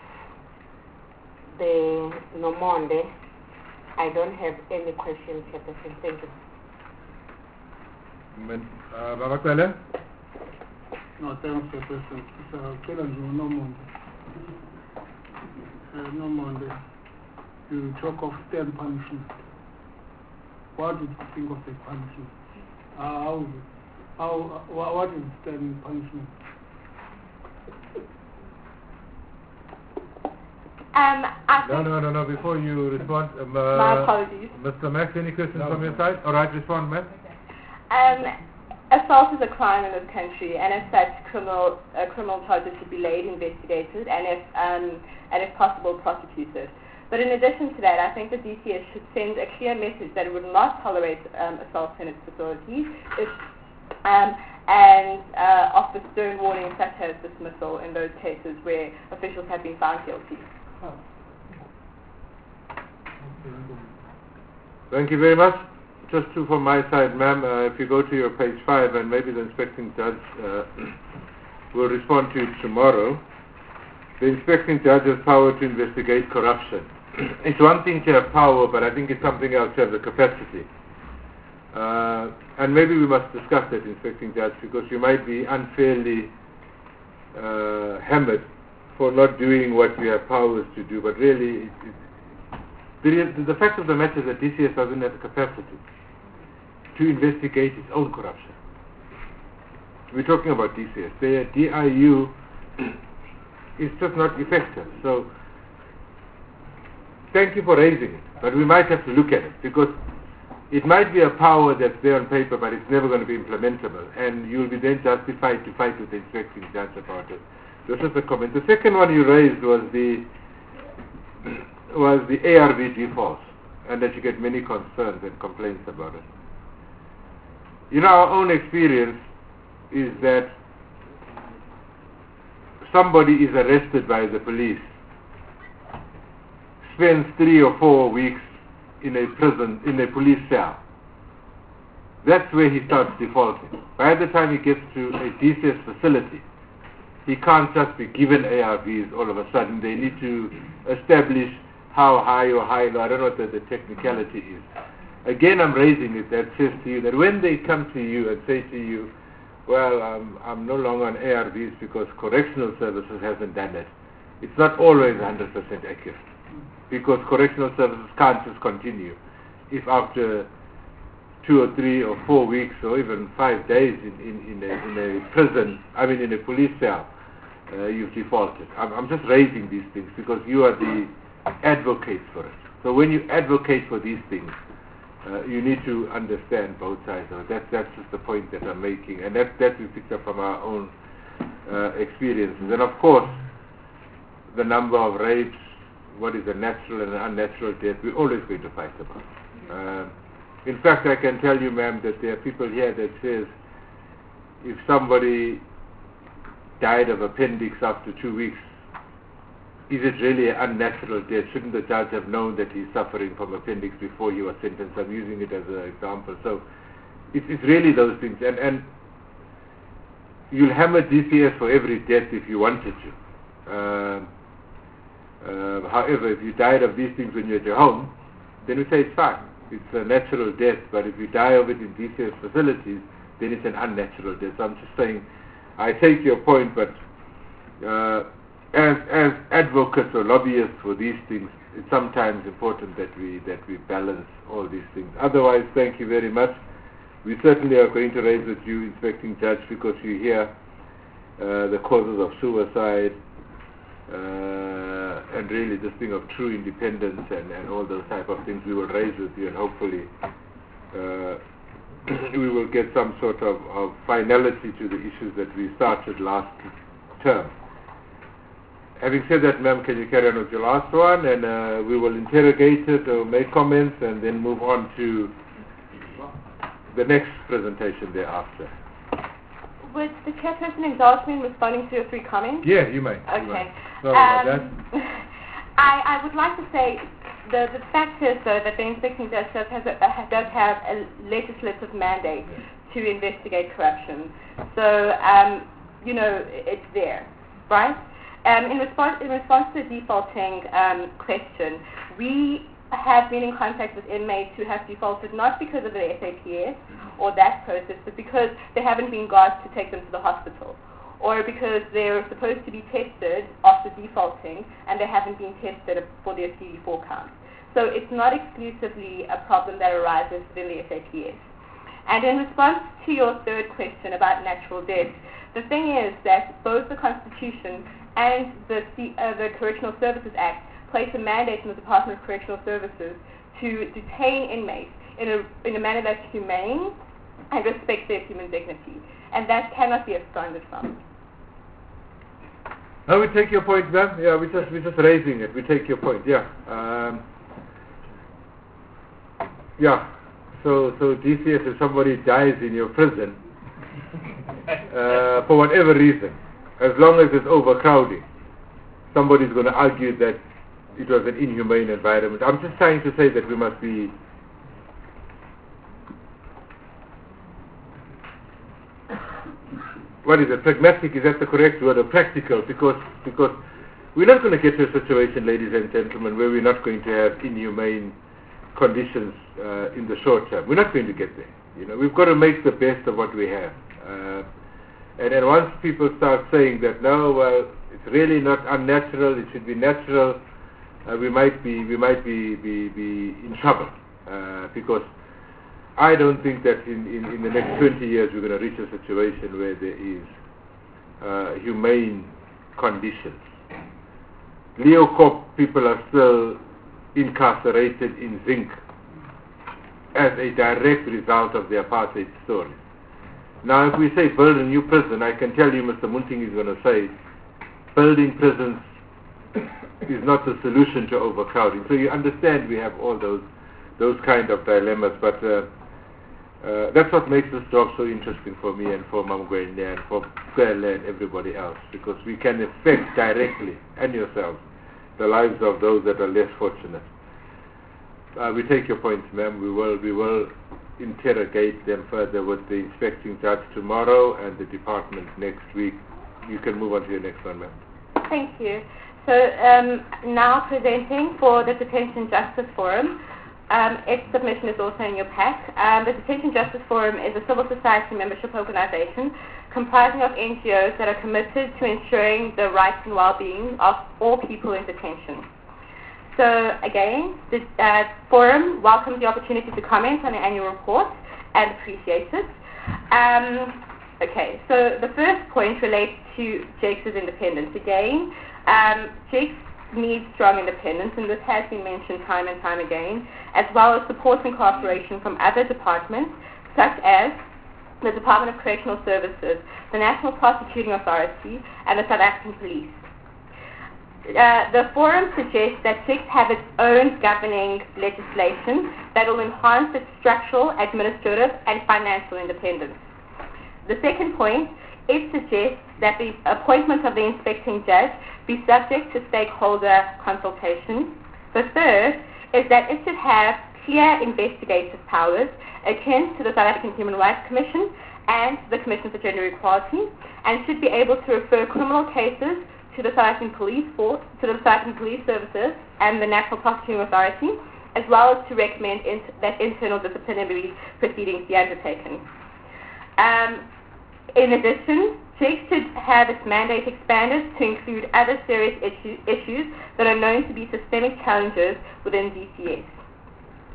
the Nomonde, I don't have any questions, Chairperson. Thank you. Uh, Baba Kwele? No, thanks, Chairperson. It's a challenge, no more. Uh, no more. You talk of stern punishment. What would you think of the punishment? Uh, how, how, uh, what is stern punishment? Um, I No, think no, no, no. Before you respond, um, uh, my apologies. Mister Max, any questions No. from your side? All right, respond, Max. Um, assault is a crime in this country, and as such, criminal uh, criminal charges should be laid, investigated, and if um, and if possible, prosecuted. But in addition to that, I think the D C S should send a clear message that it would not tolerate um, assault in its facilities, if, um, and uh, offer stern warnings such as dismissal in those cases where officials have been found guilty. Thank you very much. Just two from my side, ma'am. Uh, if you go to your page five, and maybe the inspecting judge uh, will respond to it tomorrow. The inspecting judge has power to investigate corruption. It's one thing to have power, but I think it's something else to have the capacity. Uh, and maybe we must discuss that, inspecting judge, because you might be unfairly uh, hammered for not doing what you have powers to do. But really, it, it, the, the fact of the matter is that D C S doesn't have the capacity to investigate its own corruption. We're talking about D C S. The D I U is just not effective. So, thank you for raising it, but we might have to look at it, because it might be a power that's there on paper, but it's never going to be implementable, and you'll be then justified to fight with the inspecting judge about it. This is the comment. The second one you raised was the was the A R V defaults, and that you get many concerns and complaints about it. You know, our own experience is that somebody is arrested by the police, spends three or four weeks in a prison, in a police cell. That's where he starts defaulting. By the time he gets to a D C S facility, he can't just be given A R Vs all of a sudden. They need to establish how high or high low. I don't know what the, the technicality is. Again, I'm raising it that says to you that when they come to you and say to you, well, um, I'm no longer on A R Vs because correctional services hasn't done it, it's not always one hundred percent accurate, because correctional services can't just continue if after two or three or four weeks or even five days in, in, in, a, in a prison, I mean in a police cell, uh, you've defaulted. I'm, I'm just raising these things because you are the advocates for it. So when you advocate for these things, uh, you need to understand both sides of it. That, that's just the point that I'm making, and that, that we picked up from our own uh, experiences. And of course, the number of rapes, what is a natural and an unnatural death, we're always going to fight about. Uh, in fact, I can tell you, ma'am, that there are people here that says if somebody died of appendix after two weeks, is it really an unnatural death? Shouldn't the judge have known that he's suffering from appendix before he was sentenced? I'm using it as an example. So it's, it's really those things. And, and you'll hammer D C S for every death if you wanted to. Uh, uh, however, if you died of these things when you're at your home, then we say it's fine. It's a natural death. But if you die of it in D C S facilities, then it's an unnatural death. So I'm just saying, I take your point, but uh, as as advocates or lobbyists for these things, it's sometimes important that we that we balance all these things. Otherwise, thank you very much. we certainly are going to raise with you, Inspecting Judge, because you hear uh, the causes of suicide uh, and really this thing of true independence and, and all those type of things we will raise with you, and hopefully uh, we will get some sort of, of finality to the issues that we started last term. Having said that, ma'am, can you carry on with your last one, and uh, we will interrogate it or make comments and then move on to the next presentation thereafter. Would the chairperson indulge me in responding to your three comments? Yeah, you may. Okay. You may. Sorry about that. Um, I, I would like to say the, the fact is, though, that the Inspecting Judge does have, a, does have a legislative mandate to investigate corruption. So, um, you know, it's there, right? Um, in, response, in response to the defaulting um, question, we have been in contact with inmates who have defaulted not because of the S A P S or that process, but because there haven't been guards to take them to the hospital, or because they're supposed to be tested after defaulting and they haven't been tested for their C D four count. So it's not exclusively a problem that arises within the S A P S. And in response to your third question about natural death, the thing is that both the Constitution and the, C, uh, the Correctional Services Act place a mandate on the Department of Correctional Services to detain inmates in a, in a manner that's humane and respects their human dignity. And that cannot be absconded from. No, we take your point, ma'am. Yeah, we're just, we're just raising it. We take your point, yeah. Um, yeah. So, so D C S, if somebody dies in your prison, uh, for whatever reason, as long as it's overcrowding, somebody's going to argue that it was an inhumane environment. I'm just trying to say that we must be what is it, pragmatic, is that the correct word, or practical, because because we're not going to get to a situation, ladies and gentlemen, where we're not going to have inhumane conditions uh, in the short term. We're not going to get there. You know, we've got to make the best of what we have. Uh, and then once people start saying that, no, well, it's really not unnatural, it should be natural, uh, we might be we might be be, be in trouble, uh, because I don't think that in, in, in the next twenty years we're going to reach a situation where there is uh, humane conditions. Leocorp people are still incarcerated in zinc as a direct result of the apartheid story. Now, if we say build a new prison, I can tell you Mister Munting is going to say building prisons is not the solution to overcrowding. So you understand we have all those those kind of dilemmas, but uh, uh, that's what makes this job so interesting for me and for Mamgwenya and for Kwele and everybody else, because we can affect directly, and yourselves, the lives of those that are less fortunate. Uh, we take your points, ma'am. We will we will interrogate them further with the Inspecting Judge tomorrow and the department next week. You can move on to your next one, ma'am. Thank you. So um, now presenting for the Detention Justice Forum. Um, its submission is also in your pack. Um, the Detention Justice Forum is a civil society membership organization comprising of N G Os that are committed to ensuring the rights and well-being of all people in detention. So again, the uh, forum welcomes the opportunity to comment on the annual report and appreciates it. Um, okay, so the first point relates to J X A's independence. Again, um, J X needs strong independence, and this has been mentioned time and time again, as well as support and cooperation from other departments, such as the Department of Correctional Services, the National Prosecuting Authority, and the South African Police. Uh, the forum suggests that J X have its own governing legislation that will enhance its structural, administrative, and financial independence. The second point, it suggests that the appointment of the inspecting judge be subject to stakeholder consultation. The third is that it should have clear investigative powers akin to the South African Human Rights Commission and the Commission for Gender Equality, and should be able to refer criminal cases to the South African Police Force, to the South African Police Services and the National Prosecuting Authority, as well as to recommend int that internal disciplinary proceedings be undertaken. Um, in addition, J X should have its mandate expanded to include other serious issue, issues that are known to be systemic challenges within D C S.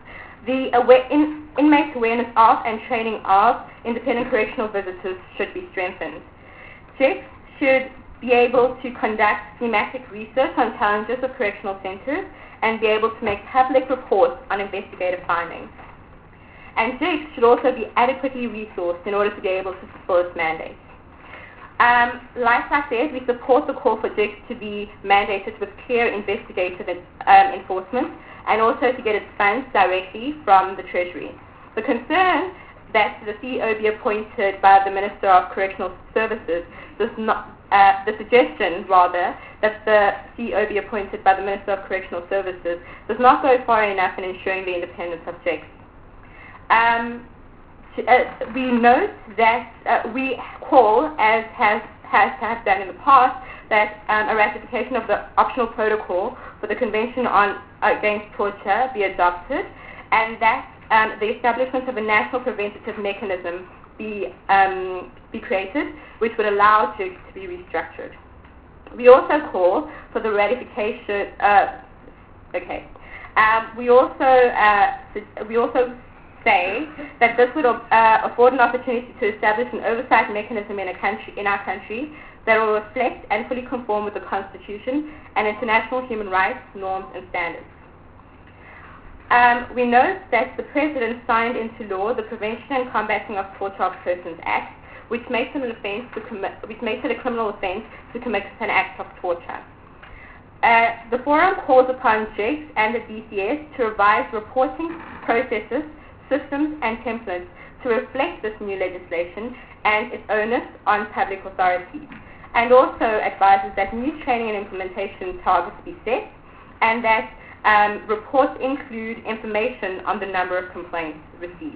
The awa- in, inmates' awareness of and training of independent correctional visitors should be strengthened. Checks should be able to conduct thematic research on challenges of correctional centres and be able to make public reports on investigative findings. And J I C should also be adequately resourced in order to be able to fulfill its mandate. Um, like I said, we support the call for J I C to be mandated with clear investigative um, enforcement and also to get its funds directly from the Treasury. The concern that the C E O be appointed by the Minister of Correctional Services does not, uh, the suggestion rather that the C E O be appointed by the Minister of Correctional Services does not go far enough in ensuring the independence of J I C. Um, to, uh, we note that uh, we call, as has, has have done in the past, that um, a ratification of the optional protocol for the Convention on Against Torture be adopted, and that um, the establishment of a national preventative mechanism be um, be created, which would allow J I C to be restructured. We also call for the ratification. Uh, okay. Um, we also uh, we also say that this would uh, afford an opportunity to establish an oversight mechanism in a country in our country that will reflect and fully conform with the Constitution and international human rights norms and standards. Um, we note that the President signed into law the Prevention and Combating of Torture of Persons Act, which makes it an offence to commit, which makes it a criminal offence to commit an act of torture. Uh, the forum calls upon J I C and the D C S to revise reporting processes, systems, and templates to reflect this new legislation and its onus on public authorities, and also advises that new training and implementation targets be set, and that um, reports include information on the number of complaints received.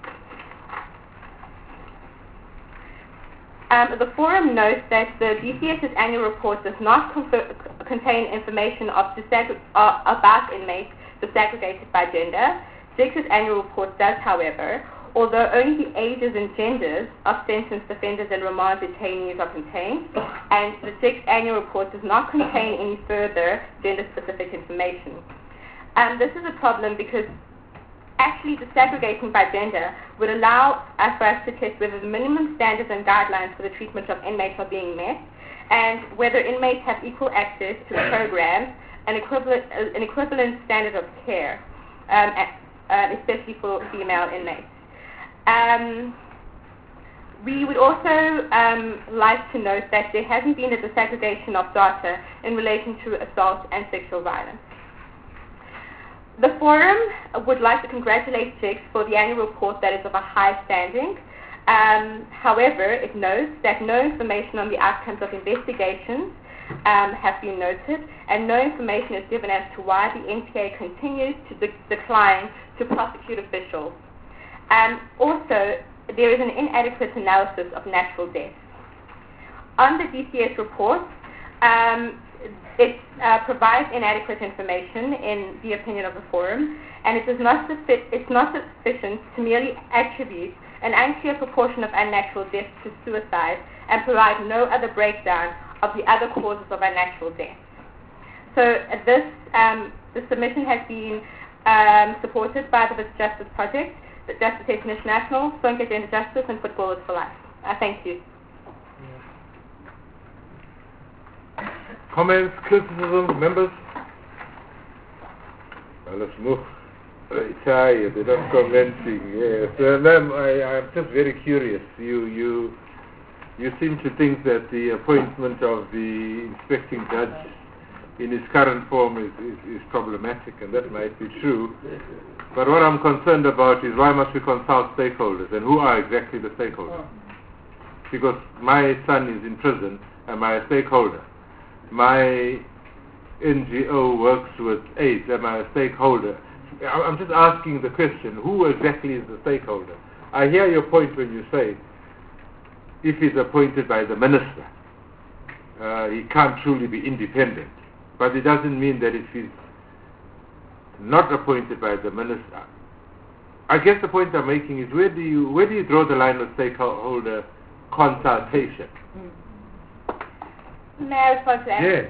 Um, the forum notes that the D C S's annual report does not confer- contain information of disag- uh, about inmates disaggregated by gender. J I C's annual report does, however, although only the ages and genders of sentenced offenders and remand detainees are contained, and the J I C's annual report does not contain any further gender-specific information. Um, this is a problem because actually disaggregating by gender would allow us for us to test whether the minimum standards and guidelines for the treatment of inmates are being met, and whether inmates have equal access to the programs, an equivalent, uh, an equivalent standard of care, um, at, uh, especially for female inmates. Um, we would also um, like to note that there hasn't been a disaggregation of data in relation to assault and sexual violence. The forum would like to congratulate J I C for the annual report that is of a high standing. Um, however, it notes that no information on the outcomes of investigations um, have been noted, and no information is given as to why the N P A continues to de- decline to prosecute officials. Um, also, there is an inadequate analysis of natural deaths. On the D C S report, um, it uh, provides inadequate information in the opinion of the forum, and it is not suffi- it's not sufficient to merely attribute an unclear proportion of unnatural deaths to suicide and provide no other breakdown of the other causes of unnatural death. So uh, this um, the submission has been um, supported by the Justice Project, the Justice International, Sonke Gender Justice, and Footballers for Life. Uh, thank you. Comments, criticisms, members? Alles nog. Tired, they're not commenting. Yes, uh, ma'am, I, I'm just very curious. You, you, you seem to think that the appointment of the inspecting judge in its current form is, is, is problematic, and that might be true. But what I'm concerned about is why must we consult stakeholders, and who are exactly the stakeholders? Because my son is in prison, am I a stakeholder? My N G O works with AIDS, am I a stakeholder? I'm just asking the question, who exactly is the stakeholder? I hear your point when you say, if he's appointed by the minister, uh, he can't truly be independent. But it doesn't mean that if he's not appointed by the minister. I guess the point I'm making is, where do you where do you draw the line of stakeholder consultation? May I respond to that? Yes.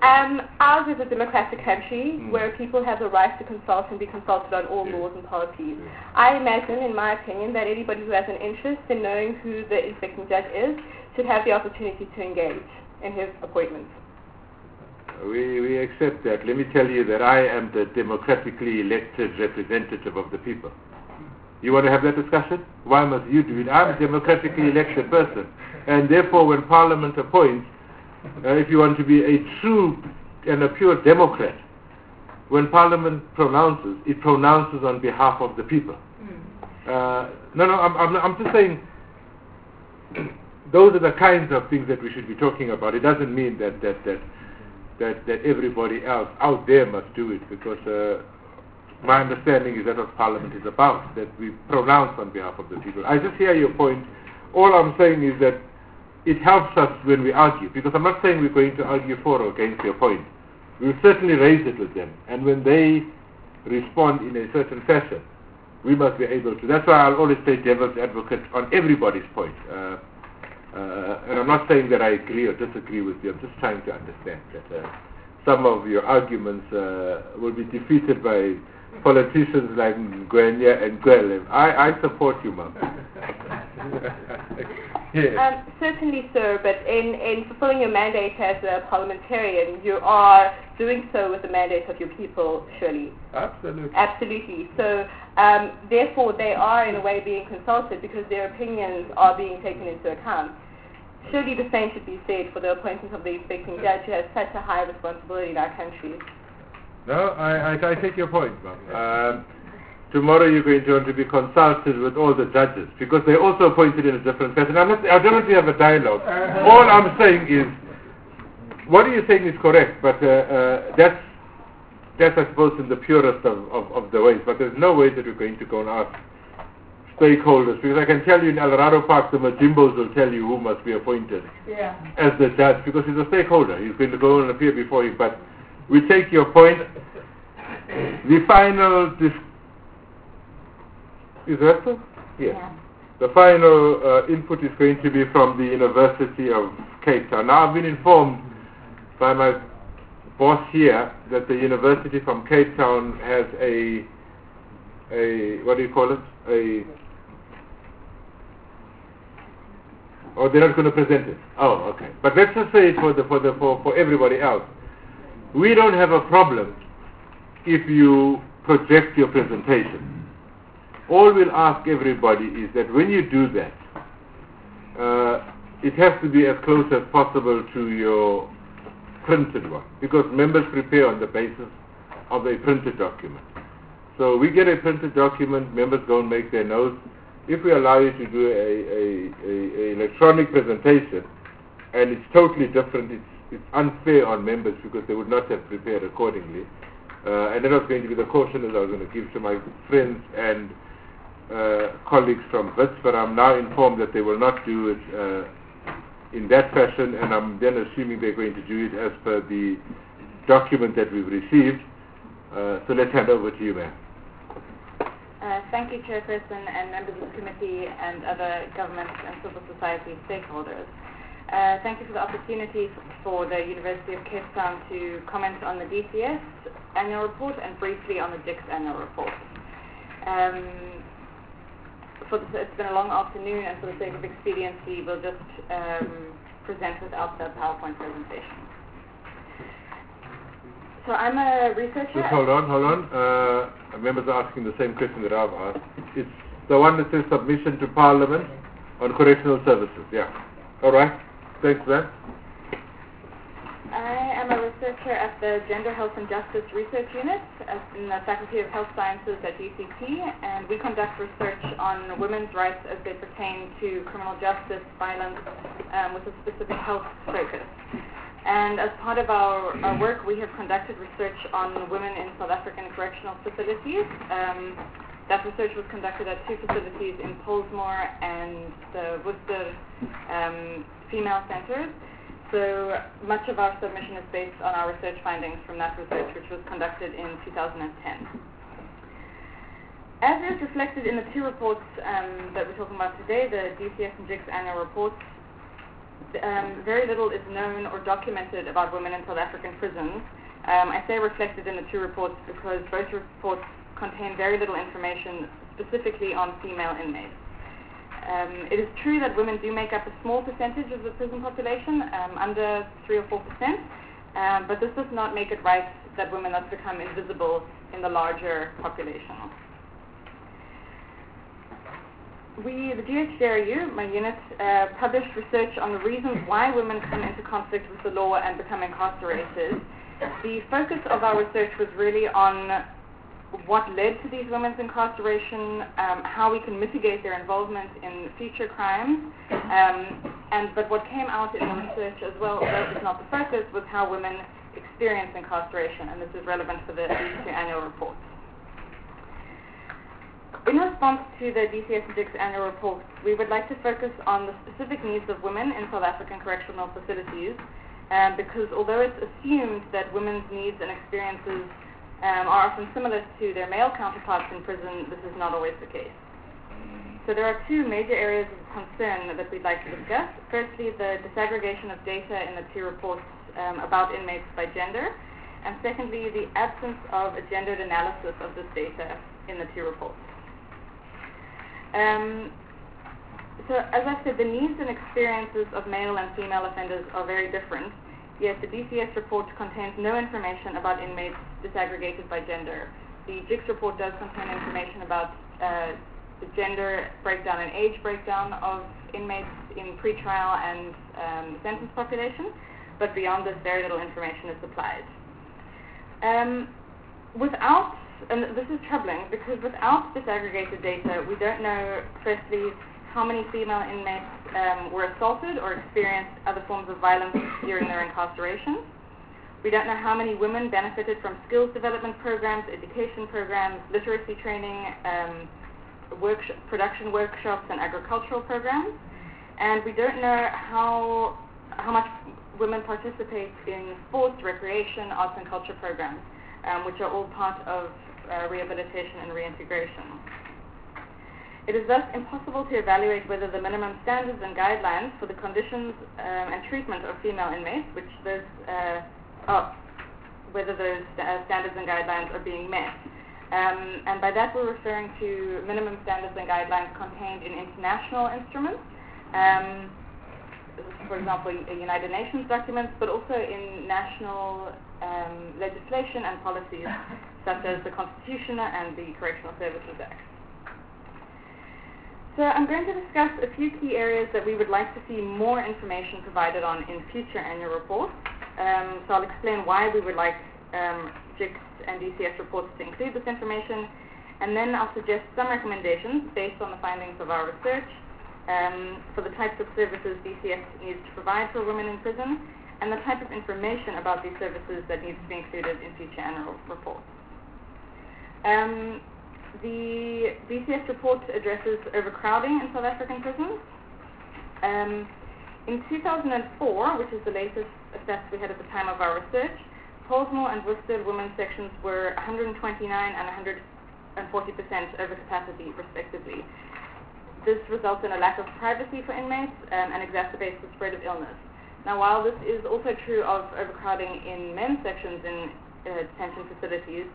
Um, ours is a democratic country Mm. where people have the right to consult and be consulted on all Yes. laws and policies. Yes. I imagine, in my opinion, that anybody who has an interest in knowing who the inspecting judge is should have the opportunity to engage in his appointment. We, we accept that. Let me tell you that I am the democratically elected representative of the people. You want to have that discussion? Why must you do it? I'm a democratically elected person. And therefore, when Parliament appoints, uh, if you want to be a true and a pure Democrat, when Parliament pronounces, it pronounces on behalf of the people. Uh, no, no, I'm, I'm, I'm just saying those are the kinds of things that we should be talking about. It doesn't mean that that that that, that everybody else out there must do it, because uh, my understanding is that what Parliament is about, that we pronounce on behalf of the people. I just hear your point. All I'm saying is that it helps us when we argue, because I'm not saying we're going to argue for or against your point. We'll certainly raise it with them, and when they respond in a certain fashion, we must be able to. That's why I'll always play devil's advocate on everybody's point. Uh, uh, and I'm not saying that I agree or disagree with you. I'm just trying to understand that uh, some of your arguments uh, will be defeated by politicians like Gwenya and Gwele. I, I support you, ma'am. Yes. Um, certainly, sir, but in, in fulfilling your mandate as a parliamentarian, you are doing so with the mandate of your people, surely. Absolutely. Absolutely. So, um, therefore, they are in a way being consulted because their opinions are being taken into account. Surely the same should be said for the appointment of the inspecting judge, who has such a high responsibility in our country. No, I, I, I take your point, ma'am. Um, tomorrow you're going to want to be consulted with all the judges, because they're also appointed in a different fashion. I'm not, I don't want to have a dialogue. All I'm saying is, what are you saying is correct, but uh, uh, that's, that's, I suppose, in the purest of, of, of the ways. But there's no way that we're going to go and ask stakeholders, because I can tell you in Eldorado Park, the Majimbos will tell you who must be appointed Yeah. as the judge, because he's a stakeholder. He's going to go and appear before you. But we take your point. The final dis- is that so? Yes. Yeah. The final uh, input is going to be from the University of Cape Town. Now, I've been informed by my boss here that the University from Cape Town has a a what do you call it? A oh, they're not going to present it. Oh, okay. But let's just say it for the for the for, for everybody else. We don't have a problem if you project your presentation. All we'll ask everybody is that when you do that, uh, it has to be as close as possible to your printed one, because members prepare on the basis of a printed document. So we get a printed document, members go and make their notes. If we allow you to do a, a, a, a electronic presentation, and it's totally different, it's, it's unfair on members because they would not have prepared accordingly. Uh, and that was going to be the caution that I was going to give to my friends and uh, colleagues from W I T S, but I'm now informed that they will not do it uh, in that fashion, and I'm then assuming they're going to do it as per the document that we've received. Uh, so let's hand over to you, ma'am. Uh, thank you, Chairperson and members of the committee and other government and civil society stakeholders. Uh, thank you for the opportunity for the University of Cape Town to comment on the D C S annual report and briefly on the D I C S annual report. Um, for the, it's been a long afternoon, and for the sake of expediency, we'll just um, present without the PowerPoint presentation. So I'm a researcher. Just hold on, hold on. Uh, members are asking the same question that I've asked. It's the one that says submission to Parliament on correctional services. Yeah. All right. Thanks, man. I am a researcher at the Gender Health and Justice Research Unit at, in the Faculty of Health Sciences at U C T, and we conduct research on women's rights as they pertain to criminal justice violence um, with a specific health focus. And as part of our, our work, we have conducted research on women in South African correctional facilities. Um, that research was conducted at two facilities in Pollsmoor and the Worcester um, female centers. So much of our submission is based on our research findings from that research, which was conducted in two thousand ten. As is reflected in the two reports um, that we're talking about today, the D C S and D I C S annual reports, um, very little is known or documented about women in South African prisons. Um, I say reflected in the two reports because both reports contain very little information specifically on female inmates. Um, it is true that women do make up a small percentage of the prison population, um, under three or four percent, um, but this does not make it right that women thus become invisible in the larger population. We, the G H D R U, my unit, uh, published research on the reasons why women come into conflict with the law and become incarcerated. The focus of our research was really on what led to these women's incarceration, um, how we can mitigate their involvement in future crimes, um, and but what came out in the research as well, although it's not the focus, was how women experience incarceration, and this is relevant for the these two annual reports. In response to the D C S and D I C S annual reports, we would like to focus on the specific needs of women in South African correctional facilities, um, because although it's assumed that women's needs and experiences um, are often similar to their male counterparts in prison, this is not always the case. So there are two major areas of concern that we'd like to discuss. Firstly, the disaggregation of data in the two reports um, about inmates by gender, and secondly, the absence of a gendered analysis of this data in the two reports. Um, so as I said, the needs and experiences of male and female offenders are very different, yet the D C S report contains no information about inmates disaggregated by gender. The J I C S report does contain information about uh, the gender breakdown and age breakdown of inmates in pretrial and um, sentence population, but beyond this, very little information is supplied. Um, without And this is troubling because without disaggregated data, we don't know, firstly, how many female inmates um, were assaulted or experienced other forms of violence during their incarceration. We don't know how many women benefited from skills development programs, education programs, literacy training, um, workshop, production workshops, and agricultural programs. And we don't know how, how much women participate in sports, recreation, arts, and culture programs, um, which are all part of Uh, rehabilitation and reintegration. It is thus impossible to evaluate whether the minimum standards and guidelines for the conditions um, and treatment of female inmates, which those, uh, are, whether those uh, standards and guidelines are being met. Um, and by that we're referring to minimum standards and guidelines contained in international instruments, um, for example, United Nations documents, but also in national um, legislation and policies such as the Constitution and the Correctional Services Act. So I'm going to discuss a few key areas that we would like to see more information provided on in future annual reports. Um, so I'll explain why we would like um, J I C S and D C S reports to include this information, and then I'll suggest some recommendations based on the findings of our research um, for the types of services D C S needs to provide for women in prison, and the type of information about these services that needs to be included in future annual reports. Um, the D C S report addresses overcrowding in South African prisons. Um, in two thousand four, which is the latest stats we had at the time of our research, Pollsmoor and Worcester women's sections were one hundred twenty-nine and one hundred forty percent over capacity, respectively. This results in a lack of privacy for inmates um, and exacerbates the spread of illness. Now, while this is also true of overcrowding in men's sections in uh, detention facilities,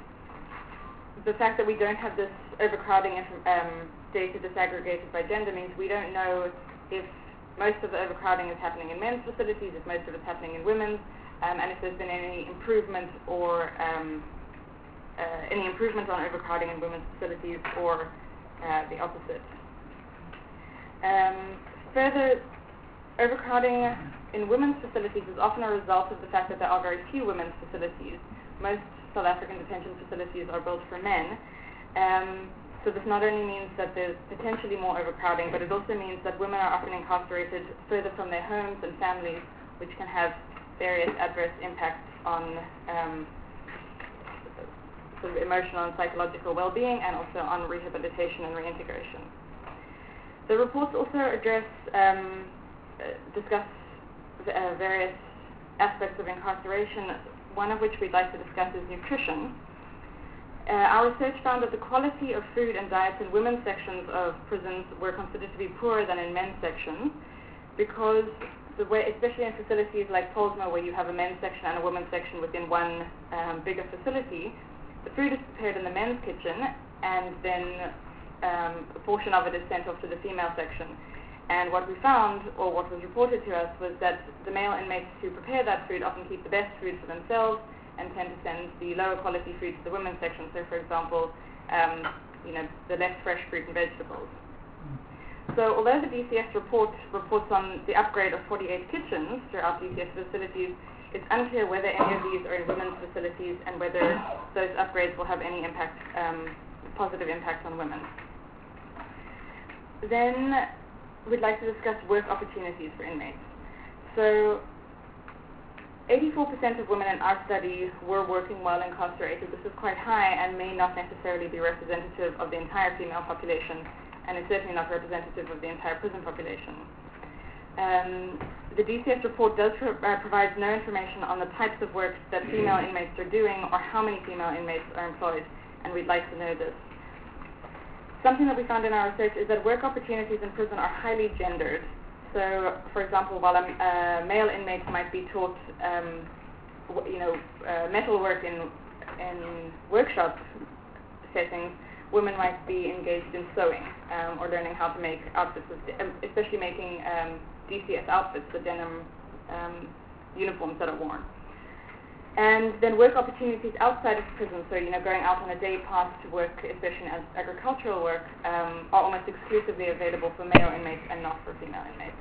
the fact that we don't have this overcrowding um, data disaggregated by gender means we don't know if most of the overcrowding is happening in men's facilities, if most of it's happening in women's, um, and if there's been any improvement or um, uh, any improvement on overcrowding in women's facilities or uh, the opposite. Um, further, overcrowding in women's facilities is often a result of the fact that there are very few women's facilities. Most South African detention facilities are built for men. Um, so this not only means that there's potentially more overcrowding, but it also means that women are often incarcerated further from their homes and families, which can have various adverse impacts on um, sort of emotional and psychological well-being, and also on rehabilitation and reintegration. The reports also address, um, uh, discuss uh, various aspects of incarceration, one of which we'd like to discuss is nutrition. Uh, our research found that the quality of food and diets in women's sections of prisons were considered to be poorer than in men's sections, because the way, especially in facilities like Polesmo, where you have a men's section and a women's section within one um, bigger facility, the food is prepared in the men's kitchen, and then um, a portion of it is sent off to the female section. And what we found, or what was reported to us, was that the male inmates who prepare that food often keep the best food for themselves and tend to send the lower quality food to the women's section. So, for example, um, you know, the less fresh fruit and vegetables. So, although the D C S report reports on the upgrade of forty-eight kitchens throughout D C S facilities, it's unclear whether any of these are in women's facilities and whether those upgrades will have any impact, um, positive impact on women. Then we'd like to discuss work opportunities for inmates. So, eighty-four percent of women in our study were working while incarcerated. This is quite high and may not necessarily be representative of the entire female population, and is certainly not representative of the entire prison population. Um, the D C S report does pro- uh, provide no information on the types of work that female inmates are doing or how many female inmates are employed, and we'd like to know this. Something that we found in our research is that work opportunities in prison are highly gendered. So, for example, while a uh, male inmate might be taught, um, w- you know, uh, metal work in in workshop settings, women might be engaged in sewing um, or learning how to make outfits, with, um, especially making um, D C S outfits, the denim um, uniforms that are worn. And then work opportunities outside of prison, so, you know, going out on a day pass to work, especially as agricultural work, um, are almost exclusively available for male inmates and not for female inmates.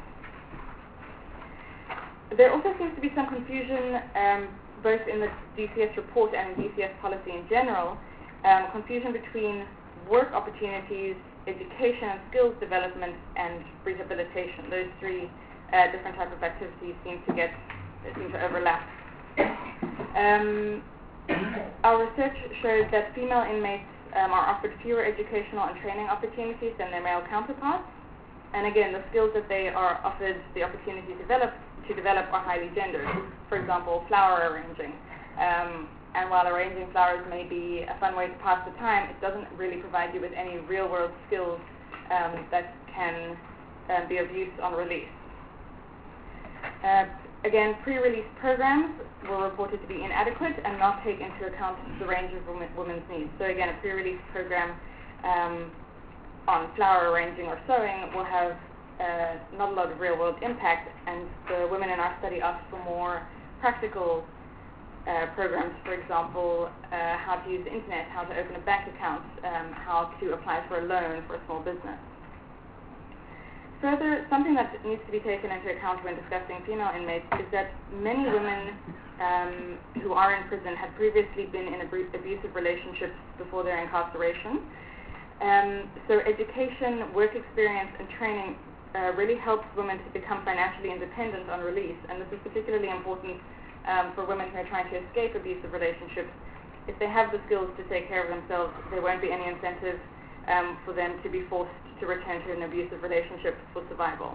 There also seems to be some confusion, um, both in the D C S report and in D C S policy in general, um, confusion between work opportunities, education and skills development, and rehabilitation. Those three uh, different types of activities seem to get, seem to overlap. Um, our research shows that female inmates um, are offered fewer educational and training opportunities than their male counterparts. And again, the skills that they are offered the opportunity to develop, to develop are highly gendered. For example, flower arranging. Um, and while arranging flowers may be a fun way to pass the time, it doesn't really provide you with any real-world skills um, that can uh, be of use on release. Uh, Again, pre-release programs were reported to be inadequate and not take into account the range of women, women's needs. So again, a pre-release program um, on flower arranging or sewing will have uh, not a lot of real-world impact, and the women in our study asked for more practical uh, programs, for example, uh, how to use the internet, how to open a bank account, um, how to apply for a loan for a small business. Further, something that needs to be taken into account when discussing female inmates is that many women um, who are in prison had previously been in abru- abusive relationships before their incarceration. Um, so education, work experience, and training uh, really helps women to become financially independent on release, and this is particularly important um, for women who are trying to escape abusive relationships. If they have the skills to take care of themselves, there won't be any incentive um, for them to be forced to return to an abusive relationship for survival.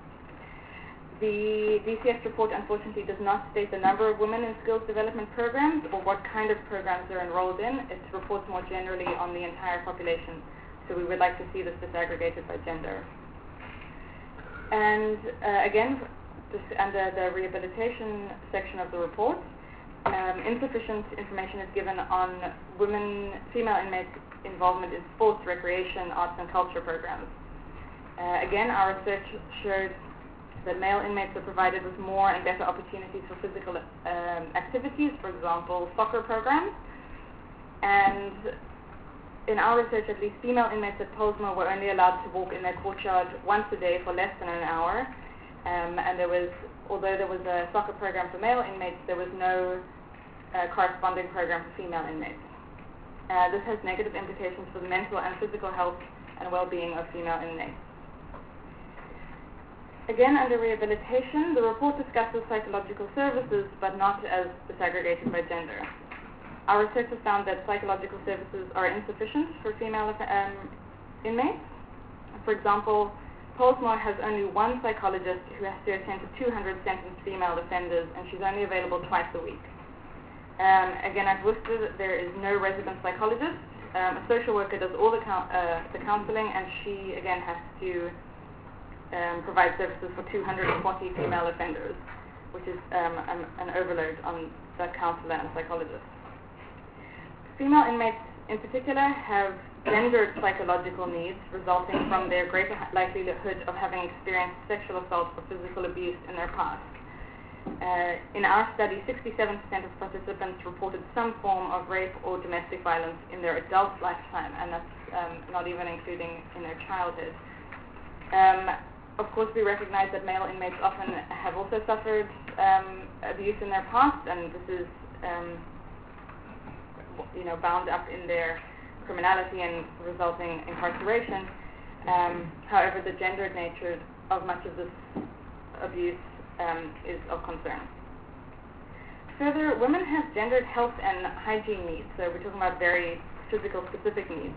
The D C S report unfortunately does not state the number of women in skills development programs or what kind of programs they're enrolled in. It reports more generally on the entire population, so we would like to see this disaggregated by gender. And uh, again, just under the rehabilitation section of the report, um, insufficient information is given on women, female inmates' involvement in sports, recreation, arts and culture programs. Uh, again, our research showed that male inmates are provided with more and better opportunities for physical um, activities, for example, soccer programs. And in our research, at least, female inmates at Polesmo were only allowed to walk in their courtyard once a day for less than an hour. Um, and there was, although there was a soccer program for male inmates, there was no uh, corresponding program for female inmates. Uh, this has negative implications for the mental and physical health and well-being of female inmates. Again, under rehabilitation, the report discusses psychological services, but not as disaggregated by gender. Our research has found that psychological services are insufficient for female um, inmates. For example, Polesmo has only one psychologist who has to attend to two hundred sentenced female offenders, and she's only available twice a week. Um, again, at Worcester, there is no resident psychologist. Um, a social worker does all the, count, uh, the counseling, and she, again, has to um, provide services for two hundred forty female offenders, which is um, an, an overload on the counselor and psychologist. Female inmates in particular have gendered psychological needs resulting from their greater likelihood of having experienced sexual assault or physical abuse in their past. Uh, in our study, sixty-seven percent of participants reported some form of rape or domestic violence in their adult lifetime, and that's um, not even including in their childhood. Um, of course, we recognize that male inmates often have also suffered um, abuse in their past, and this is um, you know, bound up in their criminality and resulting incarceration. Um, however, the gendered nature of much of this abuse um, is of concern. Further, women have gendered health and hygiene needs, so we're talking about very physical specific needs.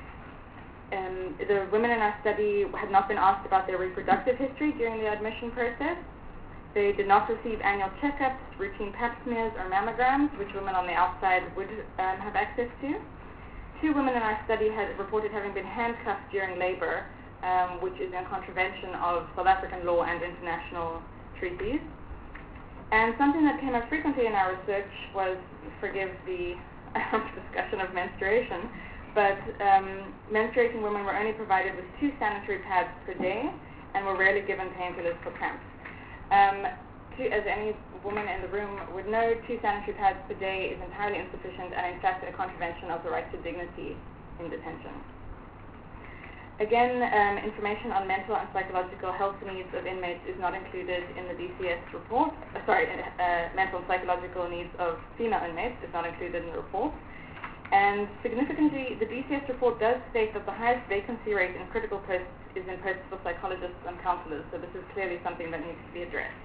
Um, the women in our study had not been asked about their reproductive history during the admission process. They did not receive annual checkups, routine pap smears, or mammograms, which women on the outside would um, have access to. Two women in our study had reported having been handcuffed during labor, um, which is in contravention of South African law and international treaties. And something that came up frequently in our research was, forgive the discussion of menstruation, but um, menstruating women were only provided with two sanitary pads per day and were rarely given painkillers for cramps. Um, to, as any woman in the room would know, two sanitary pads per day is entirely insufficient and in fact a contravention of the right to dignity in detention. Again, um, information on mental and psychological health needs of inmates is not included in the D C S report. Uh, sorry, uh, mental and psychological needs of female inmates is not included in the report. And significantly, the D C S report does state that the highest vacancy rate in critical posts is in posts for psychologists and counselors, so this is clearly something that needs to be addressed.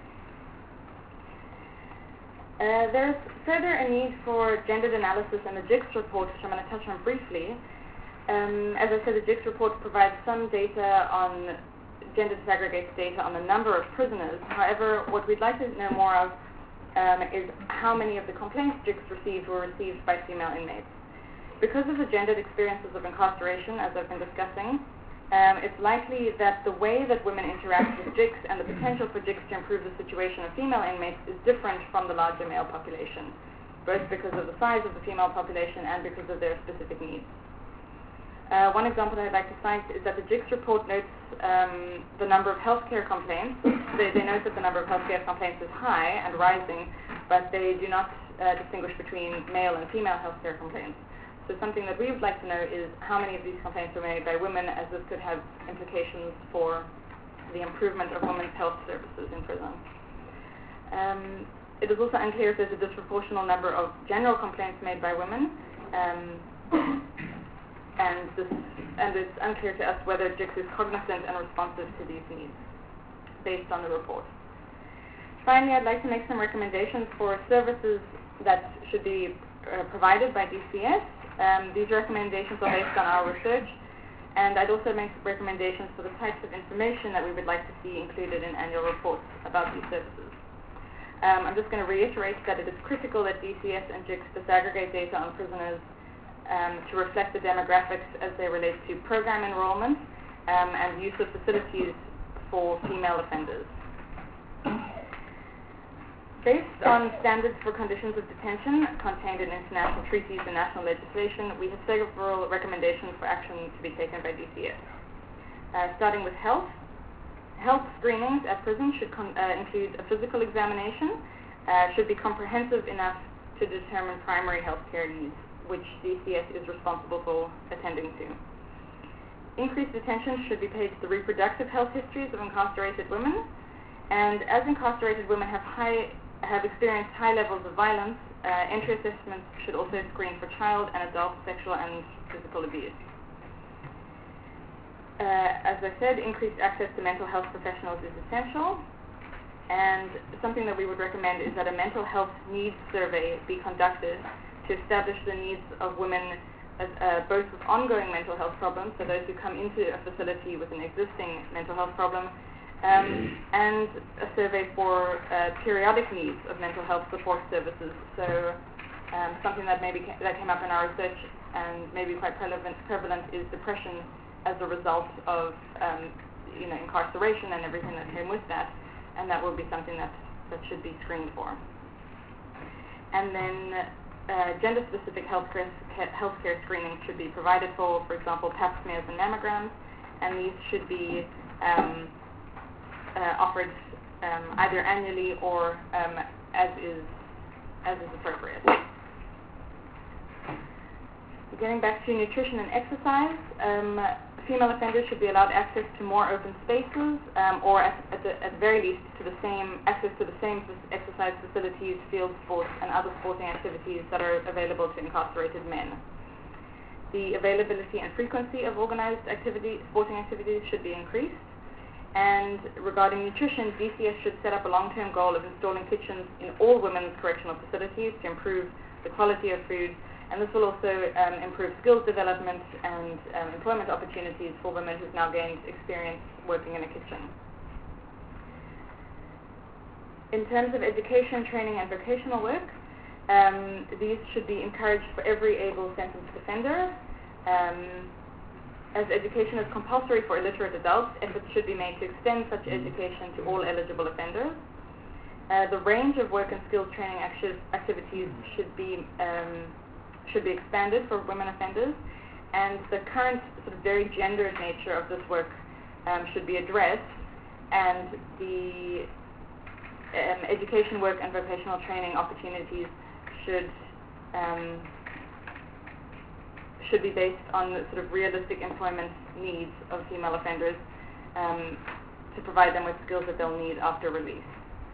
Uh, there's further a need for gendered analysis in the J I C S report, which I'm going to touch on briefly. Um, as I said, the J I C S report provides some data on, gender disaggregates data on the number of prisoners. However, what we'd like to know more of um, is how many of the complaints J I C S received were received by female inmates. Because of the gendered experiences of incarceration, as I've been discussing, um, it's likely that the way that women interact with J I C S and the potential for J I C S to improve the situation of female inmates is different from the larger male population, both because of the size of the female population and because of their specific needs. Uh, one example I'd like to cite is that the J I C S report notes um, the number of healthcare complaints. They, they note that the number of healthcare complaints is high and rising, but they do not uh, distinguish between male and female healthcare complaints. So something that we would like to know is how many of these complaints are made by women, as this could have implications for the improvement of women's health services in prison. Um, it is also unclear if there's a disproportional number of general complaints made by women. Um, And, this, and it's unclear to us whether J I C S is cognizant and responsive to these needs, based on the report. Finally, I'd like to make some recommendations for services that should be uh, provided by D C S. Um, these recommendations are based on our research, and I'd also make recommendations for the types of information that we would like to see included in annual reports about these services. Um, I'm just going to reiterate that it is critical that D C S and J I C S disaggregate data on prisoners Um, to reflect the demographics as they relate to program enrollment um, and use of facilities for female offenders. Based on standards for conditions of detention contained in international treaties and national legislation, we have several recommendations for action to be taken by D C S. Uh, starting with health. Health screenings at prison should con- uh, include a physical examination, uh, should be comprehensive enough to determine primary health care needs, which D C S is responsible for attending to. Increased attention should be paid to the reproductive health histories of incarcerated women, and as incarcerated women have high have experienced high levels of violence, uh, entry assessments should also screen for child and adult sexual and physical abuse. Uh, as I said, increased access to mental health professionals is essential, and something that we would recommend is that a mental health needs survey be conducted to establish the needs of women, as, uh, both with ongoing mental health problems, so those who come into a facility with an existing mental health problem, um, and a survey for uh, periodic needs of mental health support services. So um, something that maybe ca- that came up in our research and maybe quite prevalent, prevalent is depression as a result of um, you know, incarceration and everything that came with that, and that will be something that, that should be screened for. And then uh, gender-specific healthcare, healthcare screening should be provided for, for example, pap smears and mammograms, and these should be um, uh, offered um, either annually or um, as is as is appropriate. Getting back to nutrition and exercise, um, female offenders should be allowed access to more open spaces, um, or at, at, the, at the very least to the same access to the same exercise facilities, field sports, and other sporting activities that are available to incarcerated men. The availability and frequency of organized activity, sporting activities should be increased. And regarding nutrition, D C S should set up a long-term goal of installing kitchens in all women's correctional facilities to improve the quality of food, and this will also um, improve skills development and um, employment opportunities for women who've now gained experience working in a kitchen. In terms of education, training, and vocational work, um, these should be encouraged for every able sentenced offender. Um, As education is compulsory for illiterate adults, efforts should be made to extend such education to all eligible offenders. Uh, the range of work and skills training acti- activities should be um, should be expanded for women offenders, and the current sort of very gendered nature of this work um, should be addressed, and the um, education work and vocational training opportunities should um, should be based on the sort of realistic employment needs of female offenders um, to provide them with skills that they'll need after release.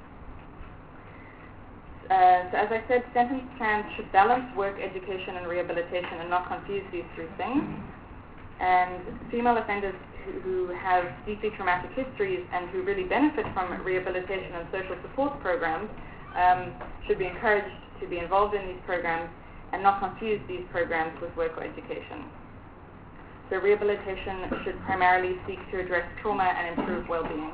Uh, so as I said, sentence plans should balance work, education, and rehabilitation and not confuse these three things. And female offenders who, who have deeply traumatic histories and who really benefit from rehabilitation and social support programs um, should be encouraged to be involved in these programs and not confuse these programs with work or education. So rehabilitation should primarily seek to address trauma and improve well-being.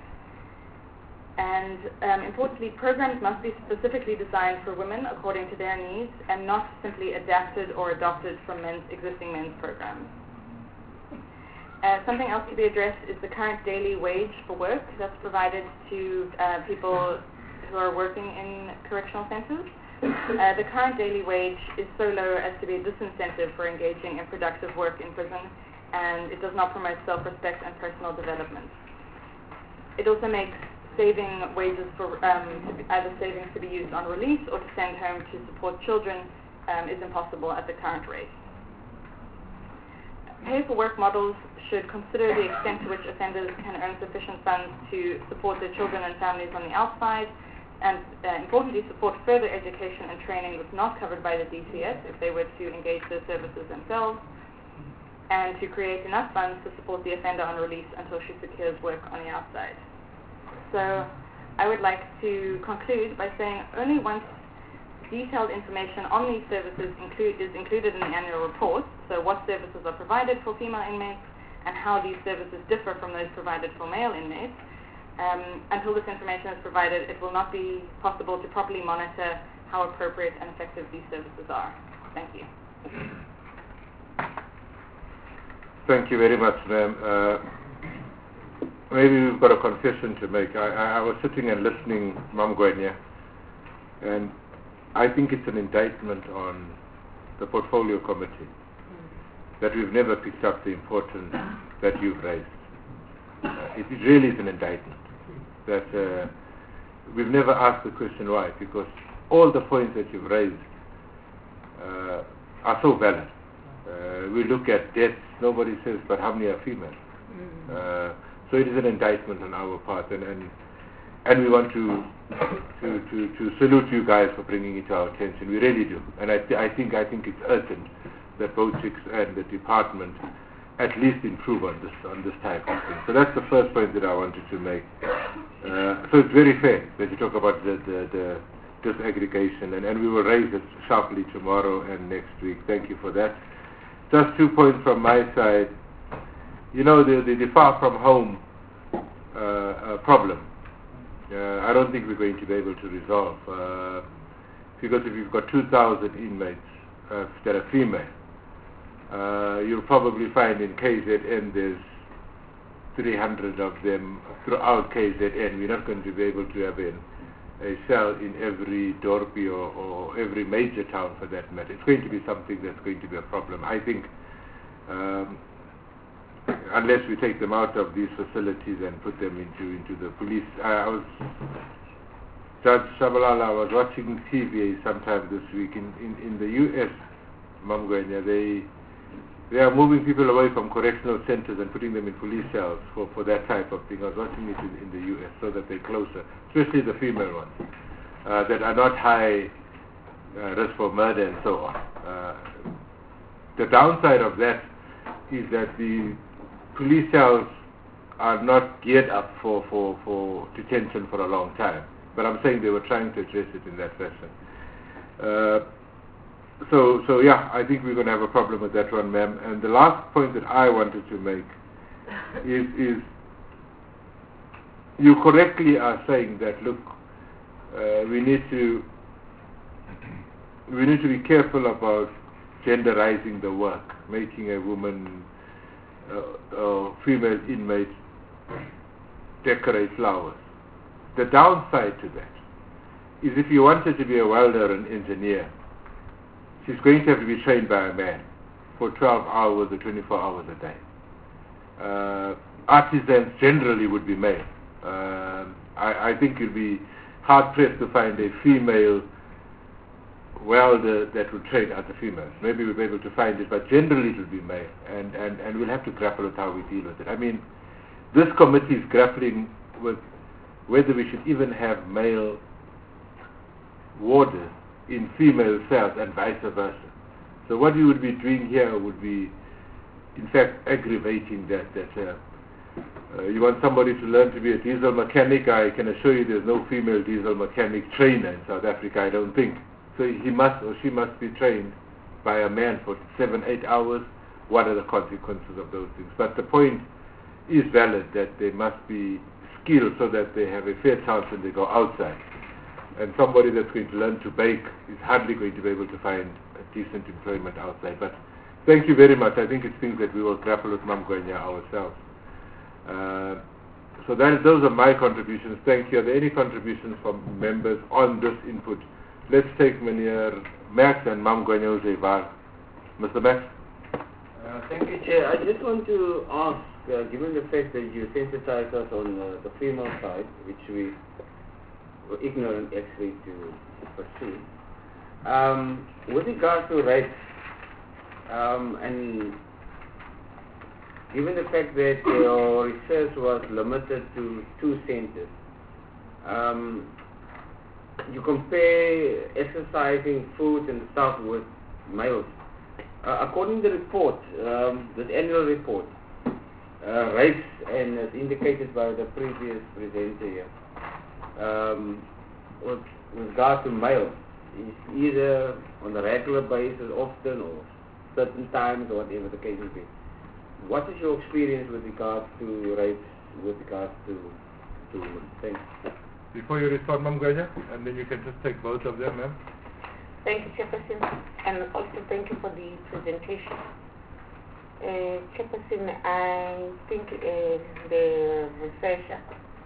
And um, importantly, programs must be specifically designed for women according to their needs and not simply adapted or adopted from men's, existing men's programs. Uh, something else to be addressed is the current daily wage for work that's provided to uh, people who are working in correctional centers. Uh, the current daily wage is so low as to be a disincentive for engaging in productive work in prison, and it does not promote self-respect and personal development. It also makes saving wages for um, to be, either savings to be used on release or to send home to support children um, is impossible at the current rate. Pay-for-work models should consider the extent to which offenders can earn sufficient funds to support their children and families on the outside, and uh, importantly support further education and training that's not covered by the D C S if they were to engage those services themselves, and to create enough funds to support the offender on release until she secures work on the outside. So I would like to conclude by saying only once detailed information on these services include, is included in the annual report, so what services are provided for female inmates and how these services differ from those provided for male inmates, Um, until this information is provided, it will not be possible to properly monitor how appropriate and effective these services are. Thank you. Thank you very much, ma'am. Uh, maybe we've got a confession to make. I, I, I was sitting and listening, Mam Gwenya, and I think it's an indictment on the portfolio committee that we've never picked up the importance that you've raised. Uh, it, it really is an indictment that uh, we've never asked the question why, because all the points that you've raised uh, are so valid. Uh, we look at deaths, nobody says, but how many are female? Mm-hmm. Uh, so it is an indictment on our part, and and, and we want to, to to to salute you guys for bringing it to our attention. We really do, and I, th- I think I think it's urgent that both Chicks and the department at least improve on this on this type of thing. So that's the first point that I wanted to make. Uh, so it's very fair that you talk about the, the, the disaggregation, and, and we will raise it sharply tomorrow and next week. Thank you for that. Just two points from my side. You know, the, the, the far from home uh, uh, problem, uh, I don't think we're going to be able to resolve. Uh, because if you've got two thousand inmates uh, that are female, Uh, you'll probably find in K Z N there's three hundred of them throughout K Z N. We're not going to be able to have a, a cell in every dorp or, or every major town for that matter. It's going to be something that's going to be a problem. I think um, unless we take them out of these facilities and put them into, into the police. I, I was, Judge Shabalala, I was watching T V sometime this week in, in, in the U S, Mamgwenya, they they are moving people away from correctional centers and putting them in police cells for, for that type of thing. I was watching it in, in the U S so that they're closer, especially the female ones, uh, that are not high uh, risk for murder and so on. Uh, the downside of that is that the police cells are not geared up for, for, for detention for a long time. But I'm saying they were trying to address it in that fashion. Uh, so, so yeah, I think we're going to have a problem with that one, ma'am. And the last point that I wanted to make is, is you correctly are saying that, look, uh, we need to we need to be careful about genderizing the work, making a woman, uh, uh, female inmate decorate flowers. The downside to that is if you wanted to be a welder or an engineer, she's going to have to be trained by a man for twelve hours or twenty-four hours a day. Uh, artisans generally would be male. Uh, I, I think you'd be hard-pressed to find a female welder that would train other females. Maybe we'll be able to find it, but generally it will be male, and, and, and we'll have to grapple with how we deal with it. I mean, this committee is grappling with whether we should even have male warders in female cells and vice versa. So what we would be doing here would be, in fact, aggravating that. that uh, uh, you want somebody to learn to be a diesel mechanic, I can assure you there's no female diesel mechanic trainer in South Africa, I don't think. So he must or she must be trained by a man for seven, eight hours. What are the consequences of those things? But the point is valid that they must be skilled so that they have a fair chance when they go outside. And somebody that's going to learn to bake is hardly going to be able to find a decent employment outside. But thank you very much. I think it's things that we will grapple with, Mamgwenya, ourselves. Uh, so that, those are my contributions. Thank you. Are there any contributions from members on this input? Let's take Meneer Max and Mamgwenya Uzevar. Mister Max? Uh, thank you, Chair. I just want to ask, uh, given the fact that you sensitize us on uh, the female side, which we were ignorant actually to pursue, um, with regard to rape, um, and given the fact that your research was limited to two centers, um, you compare exercising food and stuff with males. Uh, according to the report, um, the annual report, uh, rapes, and as indicated by the previous presenter here, um, with, with regard to males, is either on a regular basis, often, or certain times, or whatever the case may be. What is your experience with regard to rapes, with regard to, to women? Thanks. Before you respond, Mamgwenya, and then you can just take both of them, ma'am. Thank you, Chairperson, and also thank you for the presentation. Uh, Chairperson, I think uh, the researcher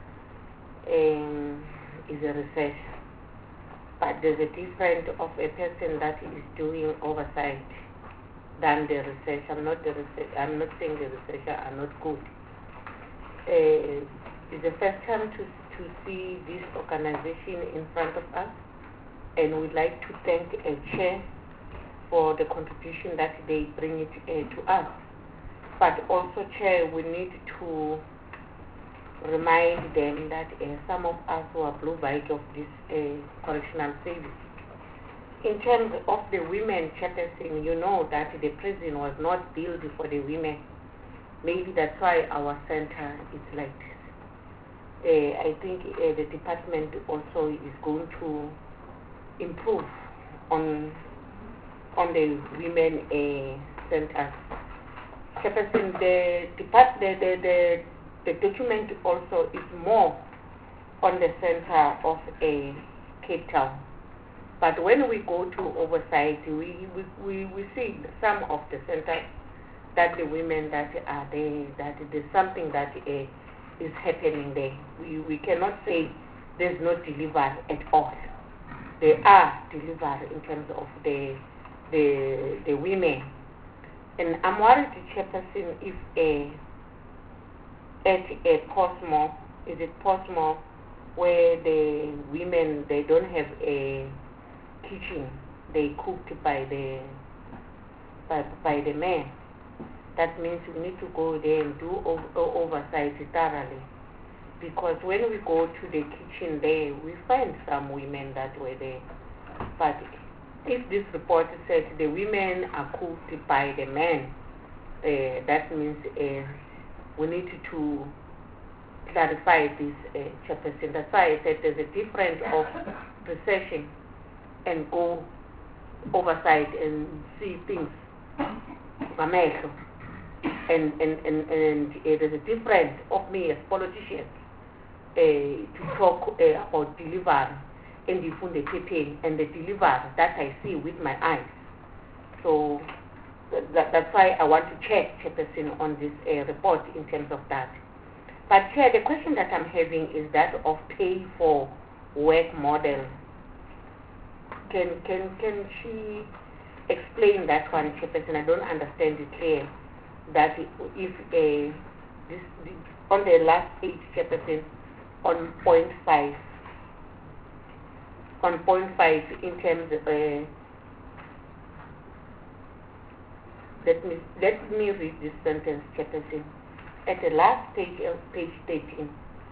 um, is a researcher, but there's a difference of a person that is doing oversight than the research. I'm not the research. I'm not saying the researcher are not good. Uh, it's the first time to to see this organization in front of us, and we'd like to thank a chair for the contribution that they bring it uh, to us. But also, chair, we need to remind them that uh, some of us who are blue badge of this uh, correctional service. In terms of the women, chairperson, you know that the prison was not built for the women. Maybe that's why our center is like this. Uh, I think uh, the department also is going to improve on on the women uh, centers. Chairperson, the, depart- the, the, the, the document also is more on the center of a Cape Town. But when we go to oversight, we, we, we, we see some of the centers that the women that are there, that there's something that uh, is happening there. We, we cannot say there's no delivery at all. There are delivery in terms of the the the women. And I'm worried, Chairperson, if a at a Posmo, is it Posmo, where the women, they don't have a kitchen, they cooked by the by, by the men. That means we need to go there and do over, oversight thoroughly. Because when we go to the kitchen there, we find some women that were there. But if this report says the women are cooked by the men, uh, that means uh, we need to clarify this, uh, Chairperson. That's why I said there's a difference of recession and go oversight and see things. And, and, and, and uh, there's a difference of me as politicians uh, to talk uh, about delivery and the paper and the delivery that I see with my eyes. So that, that's why I want to check, Chairperson, on this uh, report in terms of that. But Chair, the question that I'm having is that of pay for work model. Can can can she explain that one, Chairperson? I don't understand it clear. That if uh, this, this on the last page, Chairperson, on point five, on point five in terms of, uh, let me let me read this sentence, Chairperson. At the last page of page thirteen,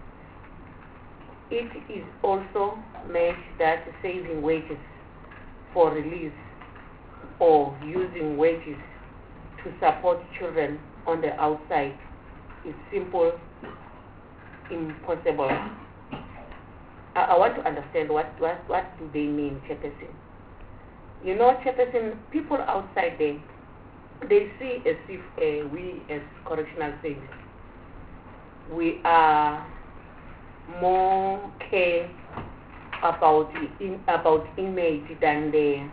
it is also mentioned that saving wages for release or using wages to support children on the outside is simple, impossible. I, I want to understand what, what, what do they mean, Chairperson. You know, Chairperson, people outside there, they see as if uh, we as correctional service, we are more care about in, about image than the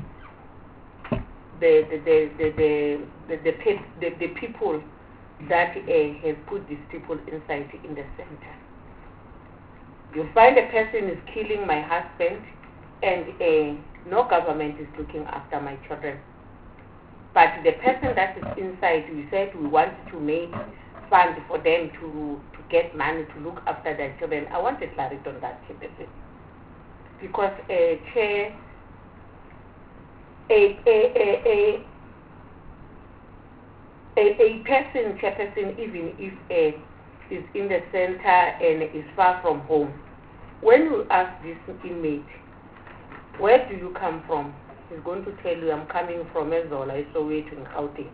the the the the the, the, the, pe the, the people that uh, have put these people inside in the center. You find a person is killing my husband and uh, no government is looking after my children. But the person that is inside, we said we want to make fund for them to, to get money to look after their children. I want to clarity on that, because a uh, chair, a a a a, a, a person, chairperson, even if a is in the center and is far from home, when you ask this inmate, where do you come from? He's going to tell you, I'm coming from Ezola, I saw it in Gauteng.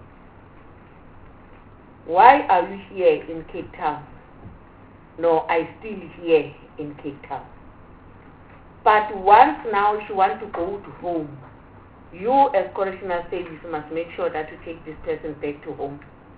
Why are you here in Cape Town? No, I still here in Cape Town. But once now she wants to go to home, you as correctional service must make sure that you take this person back to home.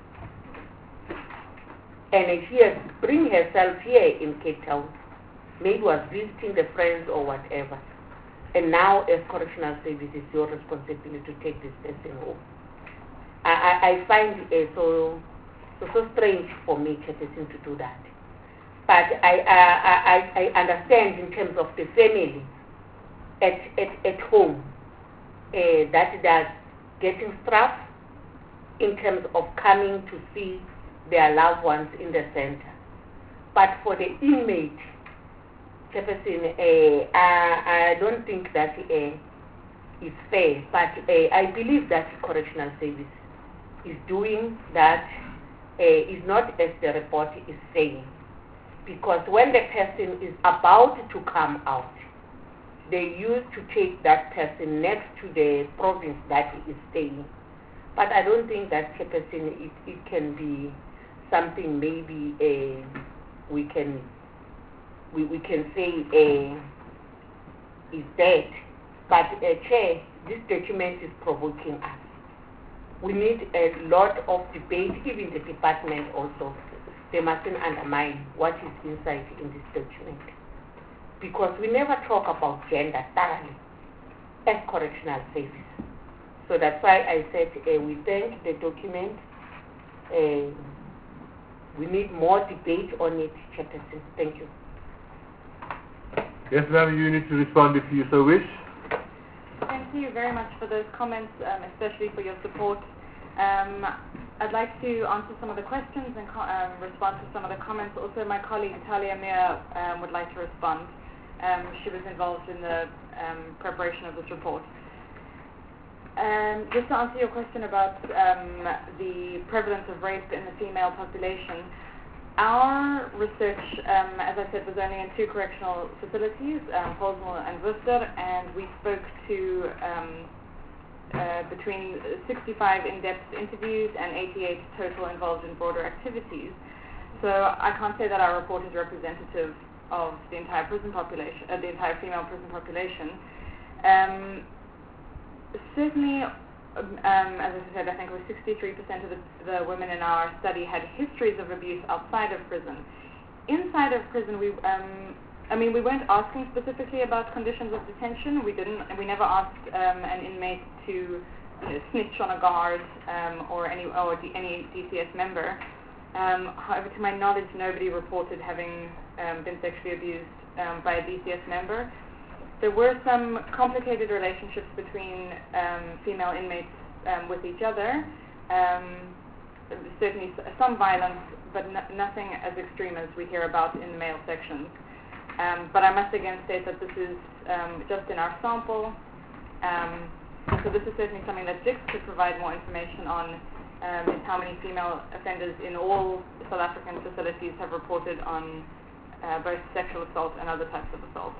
And she has bring herself here in Cape Town, maybe was visiting the friends or whatever. And now as correctional service, it's your responsibility to take this person home. I, I, I find it so, so so strange for me, Chairperson, to do that. But I, I, I, I understand in terms of the family at, at, at home uh, that they are getting stressed in terms of coming to see their loved ones in the center. But for the inmate, Chairperson, uh, I, I don't think that uh, is fair. But uh, I believe that correctional service is doing that uh, is not as the report is saying. Because when the person is about to come out, they used to take that person next to the province that he is staying. But I don't think that Chairperson, it, it can be something maybe uh, we can we, we can say uh, is dead. But uh, Chair, this document is provoking us. We need a lot of debate, even the department also. They mustn't undermine what is inside in this document. Because we never talk about gender thoroughly as correctional service. So that's why I said uh, we thank the document uh, we need more debate on it, Chairperson. Thank you. Yes, ma'am, you need to respond if you so wish. Thank you very much for those comments, um, especially for your support. Um, I'd like to answer some of the questions and co- um, respond to some of the comments. Also, my colleague Talia Mir um, would like to respond. Um, she was involved in the um, preparation of this report. Um, just to answer your question about um, the prevalence of rape in the female population, our research, um, as I said, was only in two correctional facilities, um, Pollsmoor and Worcester, and we spoke to um, uh, between sixty-five in-depth interviews and eighty-eight total involved in broader activities. So I can't say that our report is representative of the entire prison population, uh, the entire female prison population. Um, certainly, Um, as I said, I think it was sixty-three percent of the, the women in our study had histories of abuse outside of prison. Inside of prison, we, um, I mean, we weren't asking specifically about conditions of detention. We didn't, we never asked um, an inmate to you know, snitch on a guard um, or any or D, any D C S member. Um, however, to my knowledge, nobody reported having um, been sexually abused um, by a D C S member. There were some complicated relationships between um, female inmates um, with each other, um, certainly some violence, but no- nothing as extreme as we hear about in the male sections. Um, but I must again state that this is um, just in our sample, um, so this is certainly something that Dix could provide more information on, um, is how many female offenders in all South African facilities have reported on uh, both sexual assault and other types of assault.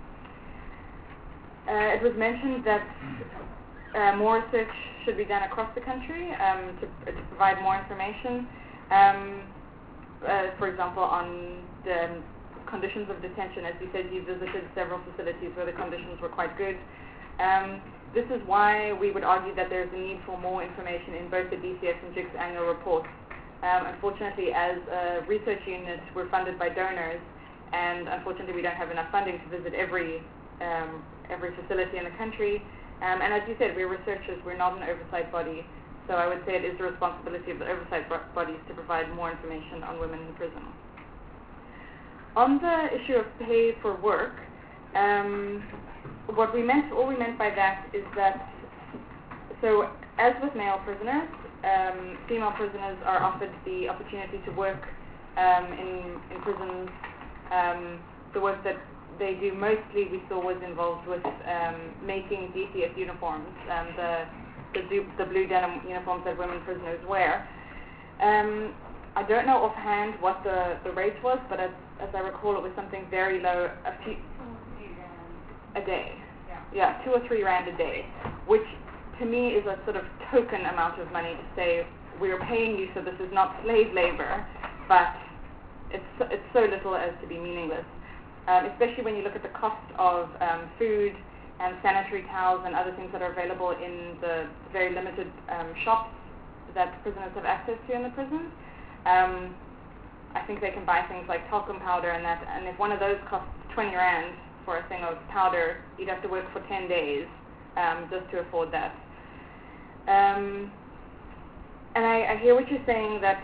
Uh, it was mentioned that uh, more research should be done across the country um, to, uh, to provide more information, um, uh, for example, on the conditions of detention. As you said, you visited several facilities where the conditions were quite good. Um, this is why we would argue that there is a need for more information in both the D C S and J I C's annual reports. Um, unfortunately, as a research unit, we're funded by donors, and unfortunately we don't have enough funding to visit every um, every facility in the country. Um, and as you said, we're researchers, we're not an oversight body, so I would say it is the responsibility of the oversight bo- bodies to provide more information on women in prison. On the issue of pay for work, um, what we meant, all we meant by that is that, so as with male prisoners, um, female prisoners are offered the opportunity to work um, in, in prisons. Um, the work that they do mostly, we saw, was involved with um, making D C S uniforms, um, the, the, du- the blue denim uniforms that women prisoners wear. Um, I don't know offhand what the, the rate was, but as, as I recall, it was something very low, a few, a day. Yeah, two or three rand a day, which to me is a sort of token amount of money to say, we're paying you, so this is not slave labor, but it's, it's so little as to be meaningless. Um, especially when you look at the cost of um, food and sanitary towels and other things that are available in the very limited um, shops that prisoners have access to in the prisons. Um, I think they can buy things like talcum powder and that, and if one of those costs twenty rand for a thing of powder, you'd have to work for ten days um, just to afford that. Um, and I, I hear what you're saying, that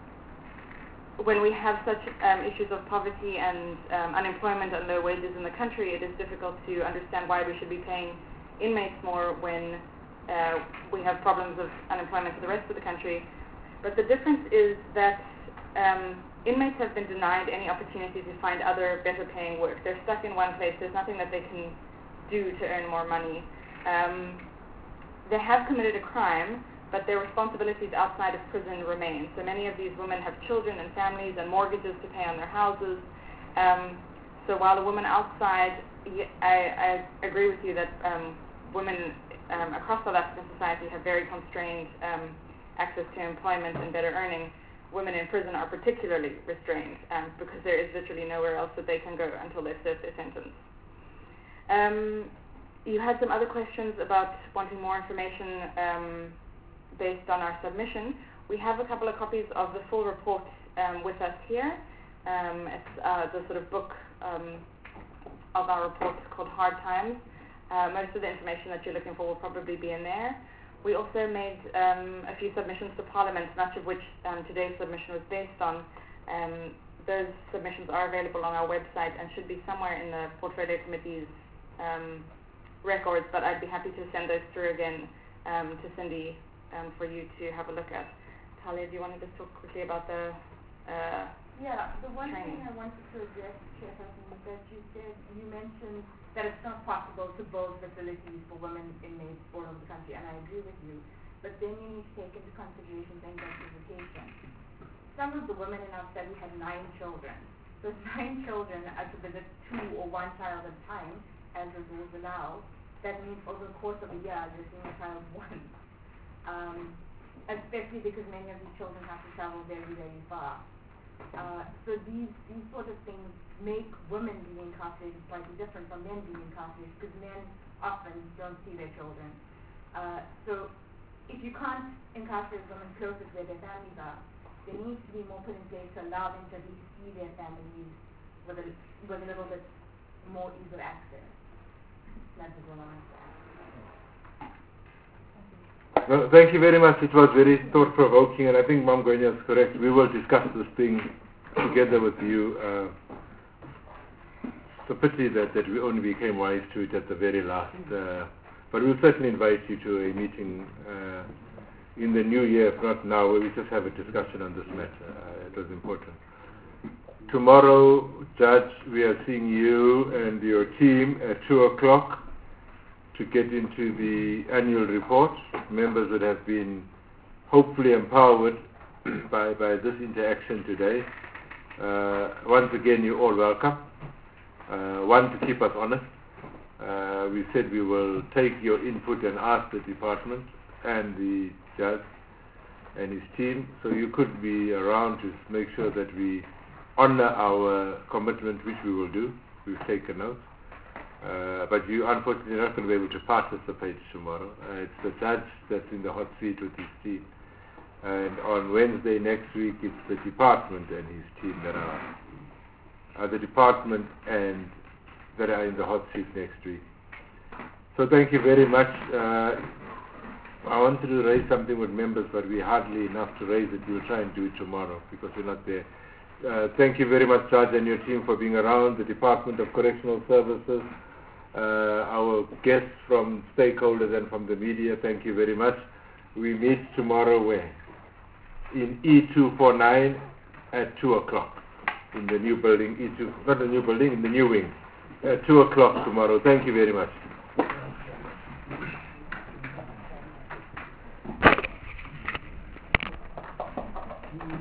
when we have such um, issues of poverty and um, unemployment and low wages in the country, it is difficult to understand why we should be paying inmates more when uh, we have problems of unemployment in the rest of the country. But the difference is that um, inmates have been denied any opportunity to find other better paying work. They're stuck in one place. There's nothing that they can do to earn more money. Um, they have committed a crime, but their responsibilities outside of prison remain. So many of these women have children and families and mortgages to pay on their houses. Um, so while a woman outside, I, I agree with you that um, women um, across South African society have very constrained um, access to employment and better earning. Women in prison are particularly restrained um, because there is literally nowhere else that they can go until they've served their sentence. Um, you had some other questions about wanting more information um, based on our submission. We have a couple of copies of the full report um, with us here. Um, it's uh, the sort of book um, of our report called Hard Times. Uh, most of the information that you're looking for will probably be in there. We also made um, a few submissions to Parliament, much of which um, today's submission was based on. Um, those submissions are available on our website and should be somewhere in the Portfolio Committee's um, records, but I'd be happy to send those through again um, to Cindy um, for you to have a look at. Talia, do you want to just talk quickly about the uh, Yeah, the one training? thing I wanted to address, Chairperson, is that you said, you mentioned that it's not possible to build facilities for women inmates all over the country, and I agree with you. But then you need to take into consideration identification. Some of the women in our study had nine children. So nine children are to visit two or one child at a time, as the rules allow. That means over the course of a year, you're seeing a child once. Um, especially because many of these children have to travel very, very far. Uh, so these these sort of things make women being incarcerated slightly different from men being incarcerated, because men often don't see their children. Uh, so if you can't incarcerate women closer to where their families are, there needs to be more put in place to allow them to at least see their families with a, with a little bit more ease of access. That's what I want to add. Well, thank you very much. It was very thought-provoking, and I think Mam Gonya is correct. We will discuss this thing together with you. Uh, it's a pity that, that we only became wise to it at the very last. Uh, but we'll certainly invite you to a meeting uh, in the new year, if not now, where we just have a discussion on this matter. Uh, it was important. Tomorrow, Judge, we are seeing you and your team at two o'clock. To get into the annual report. Members would have been hopefully empowered by, by this interaction today. Uh, once again, you're all welcome. Uh, one, to keep us honest. Uh, we said we will take your input and ask the department and the judge and his team, so you could be around to make sure that we honor our commitment, which we will do. We've taken note. Uh, but you unfortunately are not going to be able to participate tomorrow. Uh, it's the judge that's in the hot seat with his team. And on Wednesday next week, it's the department and his team that are, are the department and that are in the hot seat next week. So thank you very much. Uh, I wanted to raise something with members, but we're hardly enough to raise it. We'll try and do it tomorrow because we're not there. Uh, thank you very much, Judge, and your team for being around, the Department of Correctional Services, uh, our guests from stakeholders and from the media. Thank you very much. We meet tomorrow where? In E two forty-nine at two o'clock in the new building, E two, not the new building, in the new wing, at two o'clock tomorrow. Thank you very much.